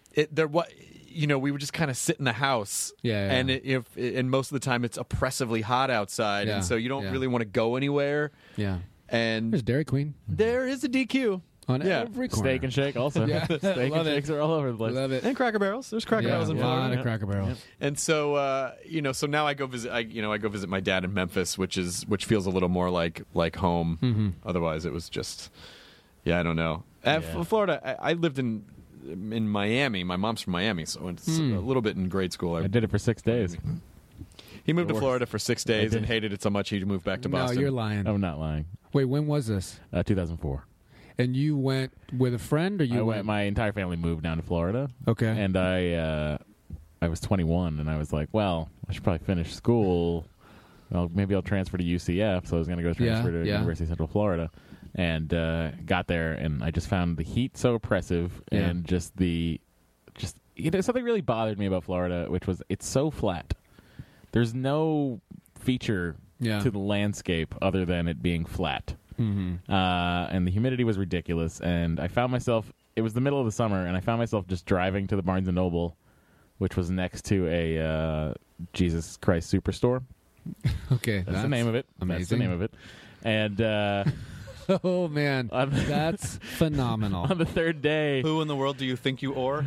we would just kind of sit in the house. Yeah. And and most of the time it's oppressively hot outside, Yeah. and so you don't Yeah. really want to go anywhere. Yeah. And There's Dairy Queen there is a DQ. on Yeah. every corner. Steak and Shake also. Yeah. Steak Love and it. Shakes are all over the place. Love it. And Cracker Barrels. There's Cracker Barrels in a Florida. lot of Cracker Barrels. And so, so now I go visit. I go visit my dad in Memphis, which feels a little more like home. Mm-hmm. Otherwise, it was just Yeah, I don't know. Florida, I lived in Miami. My mom's from Miami, so it's a little bit in grade school. I did it for 6 days. He moved to Florida for 6 days and hated it so much he moved back to Boston. No, you're lying. I'm not lying. Wait, when was this? 2004. And you went with a friend, or you went? My entire family moved down to Florida. Okay. And I was 21, and I was like, well, I should probably finish school. Well, maybe I'll transfer to UCF. So I was going to go transfer to University of Central Florida, and got there, and I just found the heat so oppressive, and something really bothered me about Florida, which was it's so flat. There's no feature to the landscape other than it being flat. Mm-hmm. And the humidity was ridiculous, and I found myself, it was the middle of the summer, and I found myself just driving to the Barnes & Noble, which was next to a Jesus Christ Superstore. Okay. That's the name of it. Amazing. That's the name of it. And oh, man. That's phenomenal. On the third day. Who in the world do you think you are?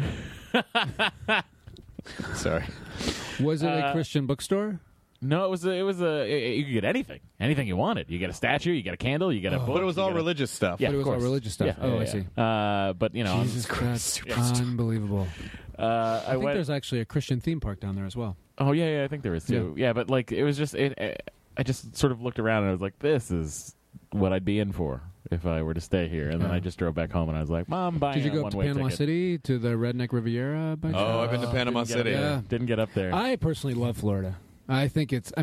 Sorry. Was it a Christian bookstore? No, it was you could get anything you wanted. You get a statue, you get a candle, you get a book. But it was all religious stuff. Yeah, but it was all religious stuff. Yeah, I see. But Jesus Christ, unbelievable. I think there's actually a Christian theme park down there as well. Oh yeah, I think there is too. Yeah, but like it was just I just sort of looked around and I was like, this is what I'd be in for if I were to stay here. And then I just drove back home and I was like, Mom, buying Did you go up to Panama ticket. City to the Redneck Riviera? By chance? I've been to Panama City. Didn't get up there. I personally love Florida. I think it's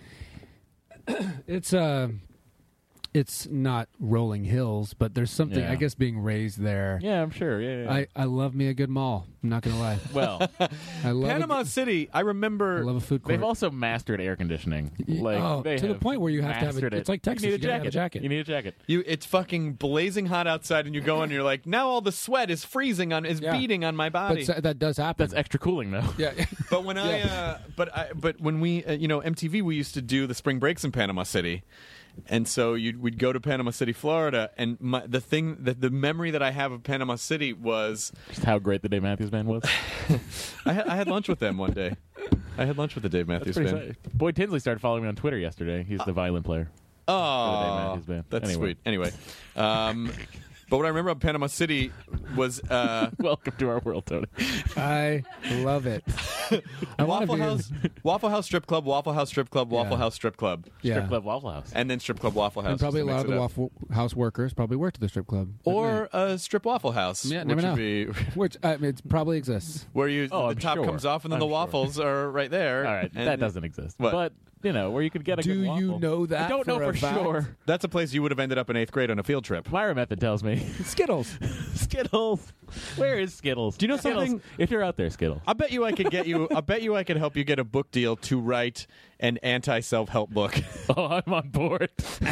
not rolling hills, but there's something, I guess, being raised there. Yeah, I'm sure. Yeah. I love me a good mall. I'm not going to lie. Well, I love Panama City, I remember. I love a food court. they've also mastered air conditioning. Like to the point where you have to have it. It's like Texas. You need You gotta have a jacket. You need a jacket. It's fucking blazing hot outside, and you go in and you're like, now all the sweat is beating on my body. But that does happen. That's extra cooling, though. Yeah. But when but when we MTV, we used to do the spring breaks in Panama City. And so we'd go to Panama City, Florida, and the memory that I have of Panama City was just how great the Dave Matthews Band was. I had lunch with them one day. I had lunch with the Dave Matthews Band. Boyd Tinsley started following me on Twitter yesterday. He's the violin player. Oh, for the Dave Matthews Band. That's Anyway. sweet. Anyway, but what I remember about Panama City was welcome to our world, Tony. I love it. Waffle House Strip Club, Waffle House Strip Club, Waffle House Strip Club, Strip Club Waffle House, and then Strip Club Waffle House. And probably a lot of the Waffle House workers probably worked at the strip club, or a Strip Waffle House. Yeah, never know. Which it probably exists. Where the top comes off and then the waffles are right there. All right, that doesn't exist. What? But where you could get a good waffle. Do you know that? I don't know for sure. That's a place you would have ended up in 8th grade on a field trip. Myra Method tells me. Skittles. Skittles. Where is Skittles? Do you know something? If you're out there, Skittles. I bet you I could get you. I bet you I could help you get a book deal to write an anti-self-help book. Oh, I'm on board.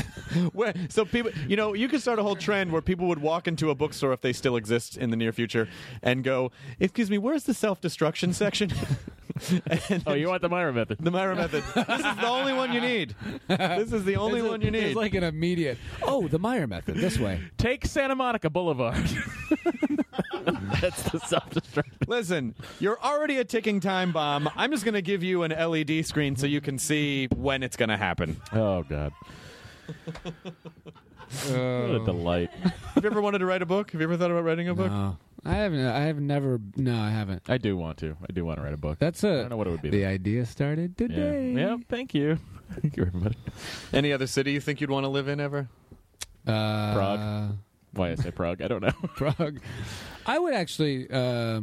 So people, you could start a whole trend where people would walk into a bookstore, if they still exist in the near future, and go, "Excuse me, where's the self-destruction section?" Oh, you want the Myra Method? The Myra Method. This is the only one you need. This is the only one you need. It's like an immediate. Oh, the Meyer Method. This way. Take Santa Monica Boulevard. That's the self-destruction. Listen, you're already a ticking time bomb. I'm just going to give you an LED screen so you can see when it's going to happen. Oh, God. What a delight. Have you ever wanted to write a book? Have you ever thought about writing a book? No. I haven't. No, I haven't. I do want to. I do want to write a book. I don't know what it would be. The idea started today. Yeah, thank you. Thank you, everybody. Any other city you think you'd want to live in ever? Prague. Why I say Prague? I don't know. Prague. I would actually. I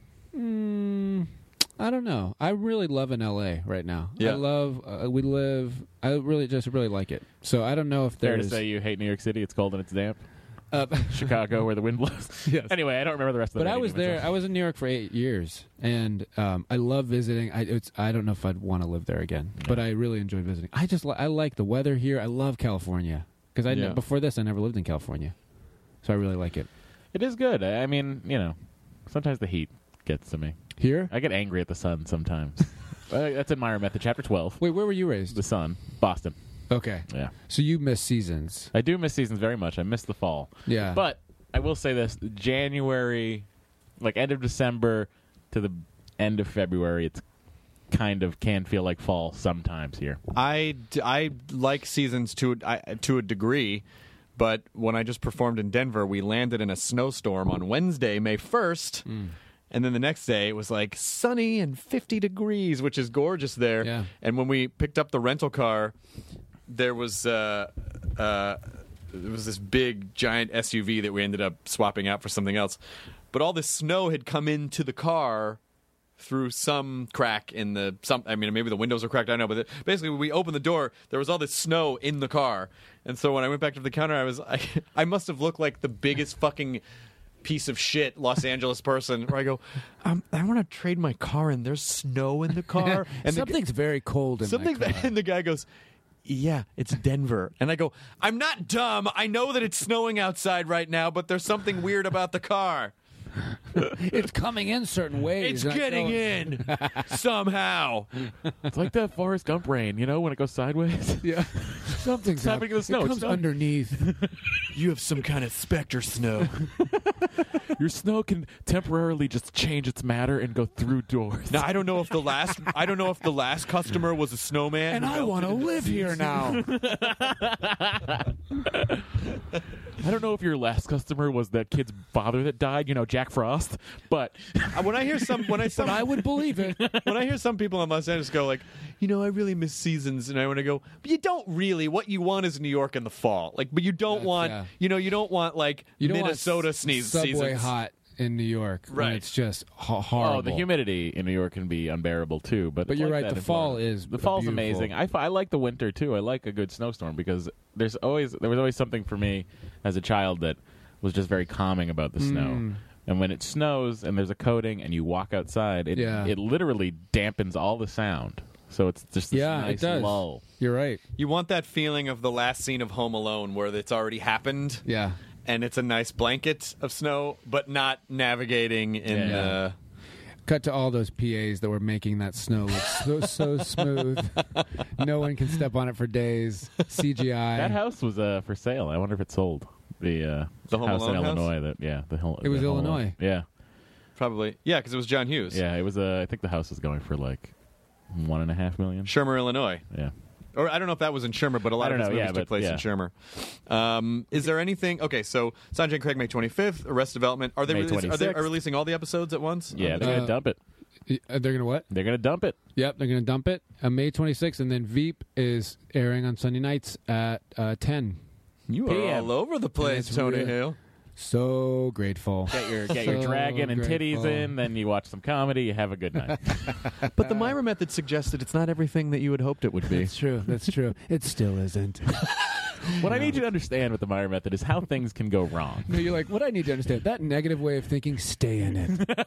don't know. I really love in LA right now. Yeah. I love. We live. I really like it. So I don't know if Fair there's. to say you hate New York City. It's cold and it's damp. Chicago, where the wind blows. Yes. Anyway, I don't remember the rest of the. But I was there. I was in New York for 8 years, and I love visiting. I don't know if I'd want to live there again, but I really enjoy visiting. I like the weather here. I love California because before this I never lived in California, so I really like it. It is good. I mean, sometimes the heat gets to me. Here, I get angry at the sun sometimes. That's in Myra Method, Chapter 12. Wait, where were you raised? The sun, Boston. Okay. Yeah. So you miss seasons. I do miss seasons very much. I miss the fall. Yeah. But I will say this: January, like end of December to the end of February, it's kind of can feel like fall sometimes here. I like seasons to a degree, But when I just performed in Denver, we landed in a snowstorm on Wednesday, May 1st. And then the next day, it was like sunny and 50 degrees, which is gorgeous there. Yeah. And when we picked up the rental car, there was this big, giant SUV that we ended up swapping out for something else. But all this snow had come into the car through some crack in the maybe the windows were cracked, I don't know, but basically when we opened the door, there was all this snow in the car. And so when I went back to the counter, I must have looked like the biggest fucking piece of shit Los Angeles person, where I go, I want to trade my car in. There's snow in the car. And Something's very cold in my car. and the guy goes, yeah, it's Denver. And I go, I'm not dumb. I know that it's snowing outside right now, but there's something weird about the car. It's coming in certain ways. It's getting in somehow. It's like that Forrest Gump rain, when it goes sideways. Yeah. Something's happening in the snow. It It's comes snow. underneath. You have some kind of specter snow. Your snow can temporarily just change its matter and go through doors. Now I don't know if the last customer was a snowman. And I want to live here now. I don't know if your last customer was that kid's father that died, Jack Frost, but When I hear But I would believe it. when I hear some people in Los Angeles go like, I really miss seasons, and I want to go, but you don't really. What you want is New York in the fall, but you don't want, yeah. You don't want like You don't Minnesota want sneeze subway seasons. hot in New York. When Right. it's just horrible. oh, the humidity in New York can be unbearable too. But it's you're like right, that the in fall Florida. is the fall's beautiful. amazing. I like the winter too. I like a good snowstorm because there was always something for me as a child that was just very calming about the snow. And when it snows and there's a coating and you walk outside, it literally dampens all the sound. So it's just this nice it does. lull. You're right. You want that feeling of the last scene of Home Alone where it's already happened. Yeah. And it's a nice blanket of snow, but not navigating in. Yeah. Cut to all those PAs that were making that snow look so smooth. No one can step on it for days. CGI. That house was for sale. I wonder if it sold. The Home house in Alone house? Illinois. It was Illinois. Yeah, Probably, yeah, because it was John Hughes. yeah. It was. I think the house was going for like $1.5 million. Shermer, Illinois. Yeah. Or I don't know if that was in Shermer, but a lot I of don't his know, movies yeah, took but place yeah. in Shermer. Is there anything? Okay, so Sanjay and Craig, May 25th. Arrested Development. Are they May are 26th. releasing all the episodes at once? Yeah, they're gonna dump it. They're going to what? They're gonna dump it. Yep, they're going to dump it. May 26th, and then Veep is airing on Sunday nights at 10. You are PM. all over the place, it's Tony real. Hale. So grateful. Get your So dragon and titties grateful. in, then you watch some comedy. You have a good night. But the Myra method suggested it's not everything that you had hoped it would be. That's true. That's true. It still isn't. What I need you to understand with the Meyer method is how things can go wrong. No, you're like, what I need to understand, that negative way of thinking, stay in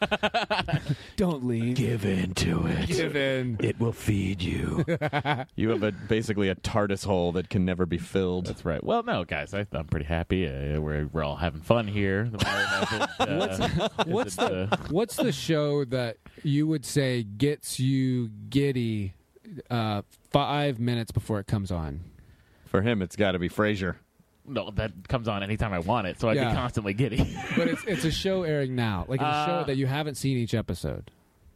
it. Don't leave. Give in to it. Give in. It will feed you. You have basically a TARDIS hole that can never be filled. That's right. Well, no, guys, I'm pretty happy. We're all having fun here. The Meyer method. What's the show that you would say gets you giddy 5 minutes before it comes on? For him, it's got to be Frasier. No, that comes on anytime I want it, so I'd Yeah. be constantly giddy. But it's a show airing now. Like, it's a show that you haven't seen each episode.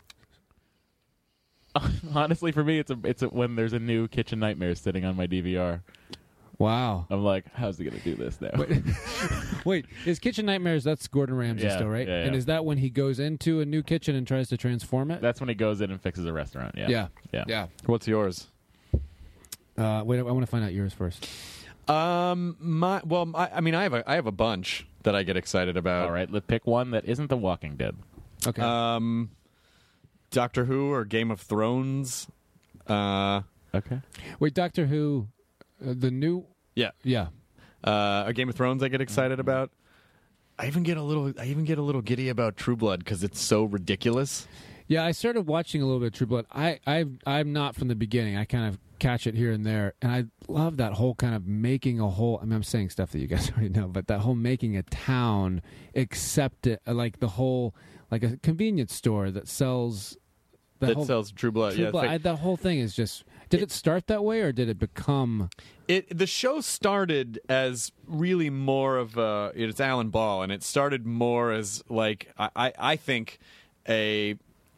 Honestly, for me, it's when there's a new Kitchen Nightmares sitting on my DVR. Wow. I'm like, how's he gonna do this now? Wait, is Kitchen Nightmares, that's Gordon Ramsay Yeah, still, right? yeah, yeah. And is that when he goes into a new kitchen and tries to transform it? That's when he goes in and fixes a restaurant. Yeah. Yeah. What's yours? Wait, I want to find out yours first. I have a bunch that I get excited about. All right, let's pick one that isn't The Walking Dead. Okay. Doctor Who or Game of Thrones. Okay. Wait, Doctor Who, the new... Yeah. Yeah. A Game of Thrones I get excited about. I even get a little giddy about True Blood because it's so ridiculous. Yeah, I started watching a little bit of True Blood. I'm not from the beginning. I kind of catch it here and there, and I love that whole kind of making a whole. I mean, I'm saying stuff that you guys already know, but that whole making a town accept it, like the whole, like a convenience store that sells. Sells True Blood. True Yeah, Blood. That whole thing is just. Did it start that way, or did it become? The show started as really more of a. It's Alan Ball, and it started more as like I think a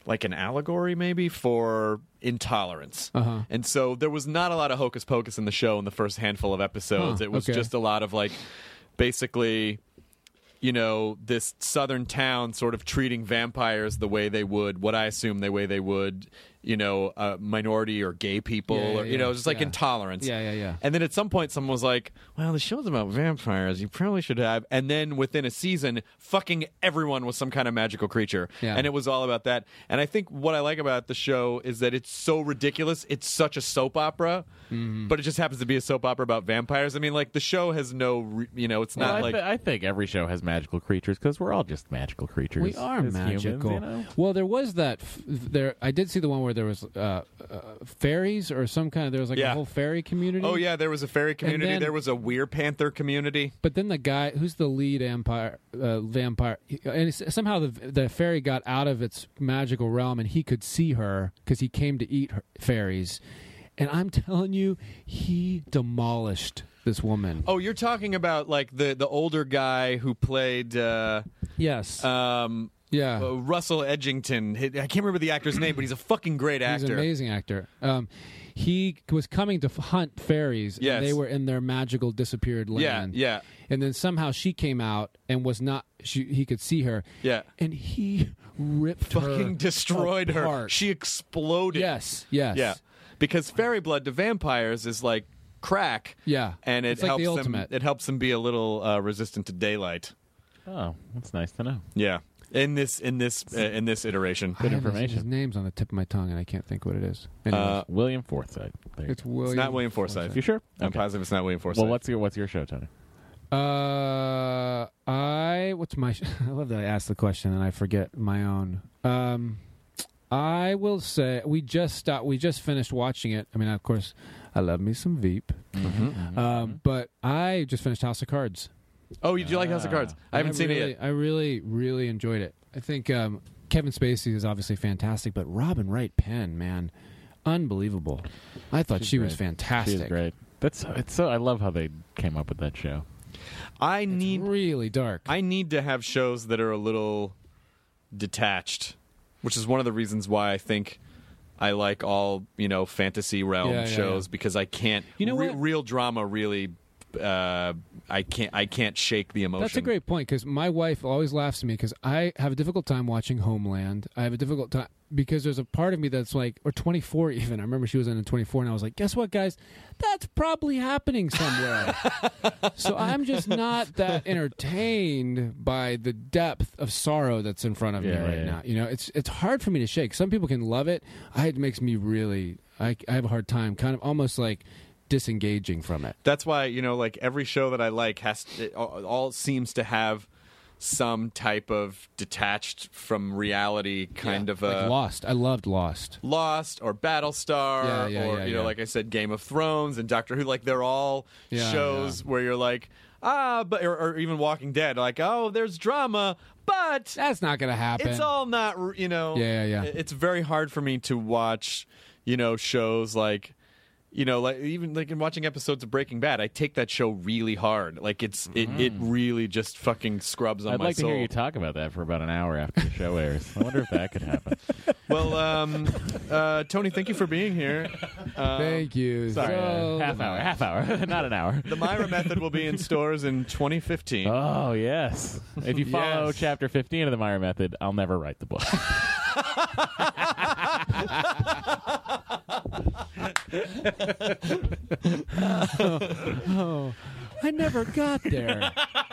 like an allegory maybe for intolerance. And so there was not a lot of hocus pocus in the show in the first handful of episodes. It was just a lot of like basically, you know, this southern town sort of treating vampires the way they would, what I assume the way they would, you know, minority or gay people, or you know, just like intolerance. Yeah. And then at some point, someone was like, "Well, the show's about vampires. You probably should have." And then within a season, fucking everyone was some kind of magical creature, and it was all about that. And I think what I like about the show is that it's so ridiculous. It's such a soap opera, but it just happens to be a soap opera about vampires. I mean, like the show has no, you know, it's not like. I think every show has magical creatures because we're all just magical creatures. We are as magical. humans, you know? Well, there was that. There, I did see the one where there was fairies or some kind of. There was like a whole fairy community. Oh yeah, there was a fairy community. then- There was a Weir Panther community. But then the guy who's the lead vampire, and somehow the fairy got out of its magical realm, and he could see her because he came to eat fairies. And I'm telling you, he demolished this woman. Oh, you're talking about like the older guy who played. Yes. Russell Edgington. I can't remember the actor's name, but he's a fucking great actor. He's an amazing actor. He was coming to hunt fairies, Yes. and they were in their magical disappeared land. Yeah. And then somehow she came out and was not. He could see her. Yeah. And he ripped her, Fucking destroyed her. apart. She exploded. Yes. Yeah. Because fairy blood to vampires is like crack. Yeah. And it It's like helps the them. ultimate. It helps them be a little resistant to daylight. Oh, that's nice to know. Yeah. In this iteration. I have information. His name's on the tip of my tongue, and I can't think what it is. Anyways, William Forsythe. There you it's go. William. It's not William Forsythe. You sure? I'm Okay. positive it's not William Forsythe. Well, what's your show, Tony? What's my? I love that I asked the question and I forget my own. I will say we just finished watching it. I mean, of course, I love me some Veep, but I just finished House of Cards. Oh, did you like House of Cards? I haven't seen it yet. I really, really enjoyed it. I think Kevin Spacey is obviously fantastic, but Robin Wright Penn, man, unbelievable. I thought she was fantastic. She's great. It's so. I love how they came up with that show. It's really dark. I need to have shows that are a little detached, which is one of the reasons why I think I like all, you know, fantasy realm shows because I can't. You know what? Real drama really. I can't shake the emotion. That's a great point because my wife always laughs at me because I have a difficult time watching Homeland. I have a difficult time because there's a part of me that's like, or 24 even. I remember she was in 24 and I was like, guess what, guys? That's probably happening somewhere. So I'm just not that entertained by the depth of sorrow that's in front of me right now. You know, it's hard for me to shake. Some people can love it. It makes me really, I have a hard time kind of almost like disengaging from it. That's why, you know, like every show that I like all seems to have some type of detached from reality kind of a like Lost. I loved Lost. Lost or Battlestar or you know, like I said, Game of Thrones and Doctor Who. Like they're all shows where you're like, but or even Walking Dead. Like, oh, there's drama, but that's not going to happen. It's all not, you know. Yeah. It's very hard for me to watch, you know, shows like. You know, like even like in watching episodes of Breaking Bad, I take that show really hard. Like it really just fucking scrubs on I'd my like soul. to hear you talk about that for about an hour after the show airs. I wonder if that could happen. Well, Tony, thank you for being here. Thank you. Sorry, So half hour, not an hour. The Myra Method will be in stores in 2015. Oh yes! If you follow Yes. Chapter 15 of the Myra Method, I'll never write the book. I never got there.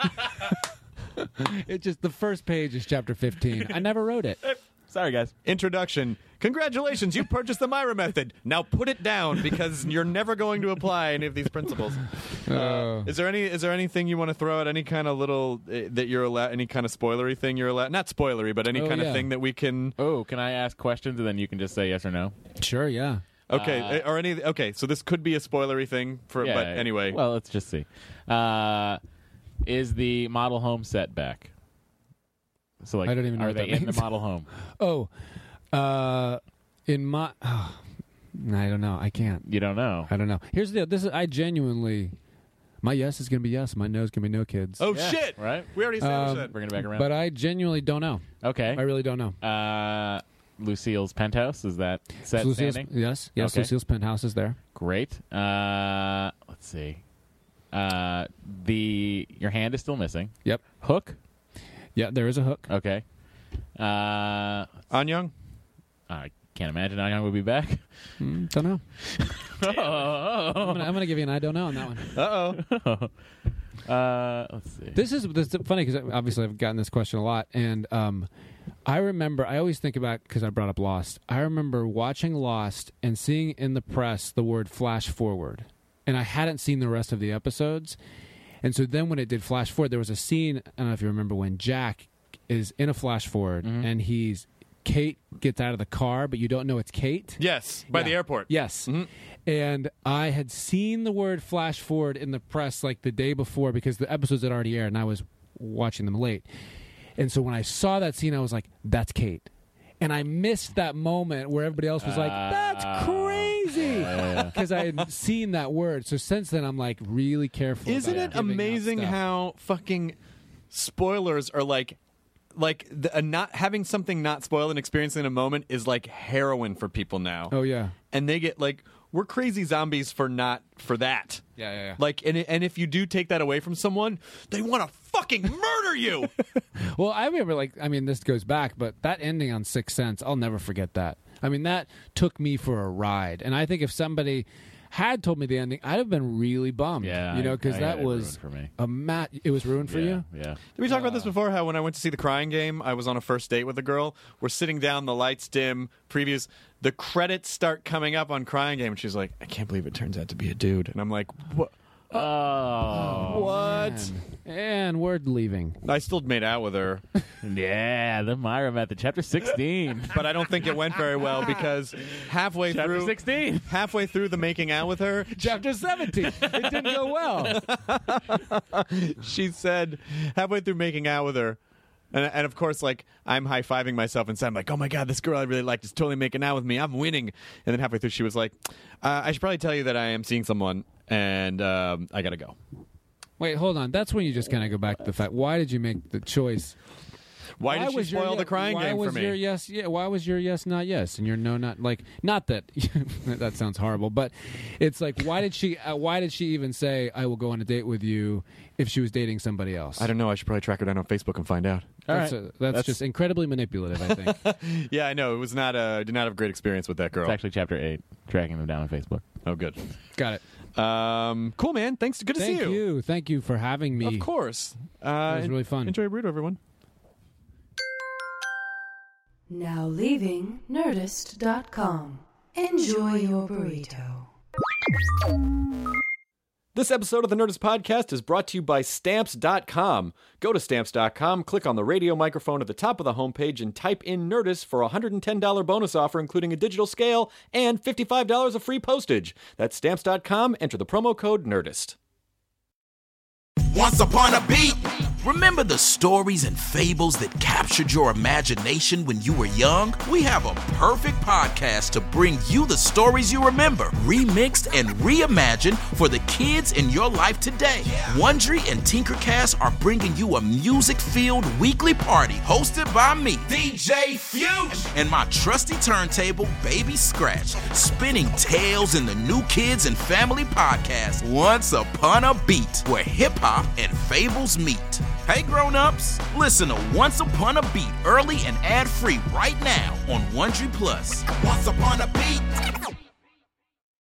It's just the first page is chapter 15. I never wrote it. Sorry, guys. Introduction. Congratulations, you purchased the Myra Method. Now put it down because you're never going to apply any of these principles. Is there anything you want to throw out? Any kind of little that you're allowed? Any kind of spoilery thing you're allowed? Not spoilery, but any kind of thing that we can. Oh, can I ask questions and then you can just say yes or no? Sure, yeah. Okay, or any. Okay, so this could be a spoilery thing for. Yeah, but anyway, well, let's just see. Is the model home set back? So, like, I don't even know are what they that in means. the model home? In my, I don't know. I can't. You don't know. I don't know. Here's the deal. This is I genuinely. My yes is gonna be yes. My no is gonna be no, kids. oh Yeah, shit! right? We already established that. Bringing it back around. But I genuinely don't know. Okay. I really don't know. Lucille's penthouse? Is that set Lucille's, standing? yes, Okay. Lucille's penthouse is there. Great. Let's see. Your hand is still missing. Yep. Hook? Yeah, there is a hook. Okay. Anyang? I can't imagine Anyang would be back. Don't know. I'm gonna give you an I don't know on that one. Let's see. This is funny because obviously I've gotten this question a lot, and I remember I always think about, because I brought up Lost. I remember watching Lost and seeing in the press the word flash forward, and I hadn't seen the rest of the episodes. And so then when it did flash forward, there was a scene, I don't know if you remember, when Jack is in a flash forward and Kate gets out of the car, but you don't know it's Kate. Yes, by the airport. Yes. Mm-hmm. And I had seen the word flash forward in the press like the day before because the episodes had already aired and I was watching them late. And so when I saw that scene, I was like, that's Kate. And I missed that moment where everybody else was like, that's crazy. Because I had seen that word. So since then, I'm like really careful. Isn't it amazing how fucking spoilers are like not having something not spoiled and experiencing in a moment is like heroin for people now. Oh yeah. And they get like, we're crazy zombies for that. Yeah. Like, and if you do take that away from someone, they want to fucking murder you. Well, I remember this goes back, but that ending on Sixth Sense, I'll never forget that. I mean, that took me for a ride. And I think if somebody had told me the ending, I'd have been really bummed. Yeah, because that was for me. It was ruined for you? Yeah. Did we talk about this before? How when I went to see The Crying Game, I was on a first date with a girl. We're sitting down, the lights dim, previews. The credits start coming up on Crying Game, and she's like, I can't believe it turns out to be a dude. And I'm like, what? Oh. What? Man. And we're leaving. I still made out with her. Yeah, the Myra method, chapter 16. But I don't think it went very well because halfway Chapter through 16. halfway through the making out with her, Chapter 17. It didn't go well. she said halfway through making out with her, and of course, like, I'm high-fiving myself inside. I'm like, oh my God, this girl I really liked is totally making out with me. I'm winning. And then halfway through, she was like, I should probably tell you that I am seeing someone, and I gotta go. Wait, hold on. That's when you just kind of go back to the fact, why did you make the choice? Why did she spoil the Crying Game for me? Why was your yes not yes and your no not not that that sounds horrible, but it's like why did she even say I will go on a date with you if she was dating somebody else? I don't know. I should probably track her down on Facebook and find out. That's just incredibly manipulative, I think. Yeah, I know. It was not did not have a great experience with that girl. It's actually chapter 8, tracking them down on Facebook. Oh, good. Got it. Cool, man. Thanks. Good to see you. Thank you for having me. Of course. It was really fun. Enjoy Burrito, everyone. Now leaving Nerdist.com. Enjoy your burrito. This episode of the Nerdist Podcast is brought to you by Stamps.com. Go to Stamps.com, click on the radio microphone at the top of the homepage, and type in Nerdist for a $110 bonus offer, including a digital scale and $55 of free postage. That's Stamps.com. Enter the promo code Nerdist. Once upon a beat. Remember the stories and fables that captured your imagination when you were young? We have a perfect podcast to bring you the stories you remember, remixed and reimagined for the kids in your life today. Wondery and Tinkercast are bringing you a music-filled weekly party hosted by me, DJ Fusion, and my trusty turntable, Baby Scratch, spinning tales in the new kids and family podcast, Once Upon a Beat, where hip-hop and fables meet. Hey grown-ups, listen to Once Upon a Beat early and ad-free right now on Wondery Plus. Once Upon a Beat.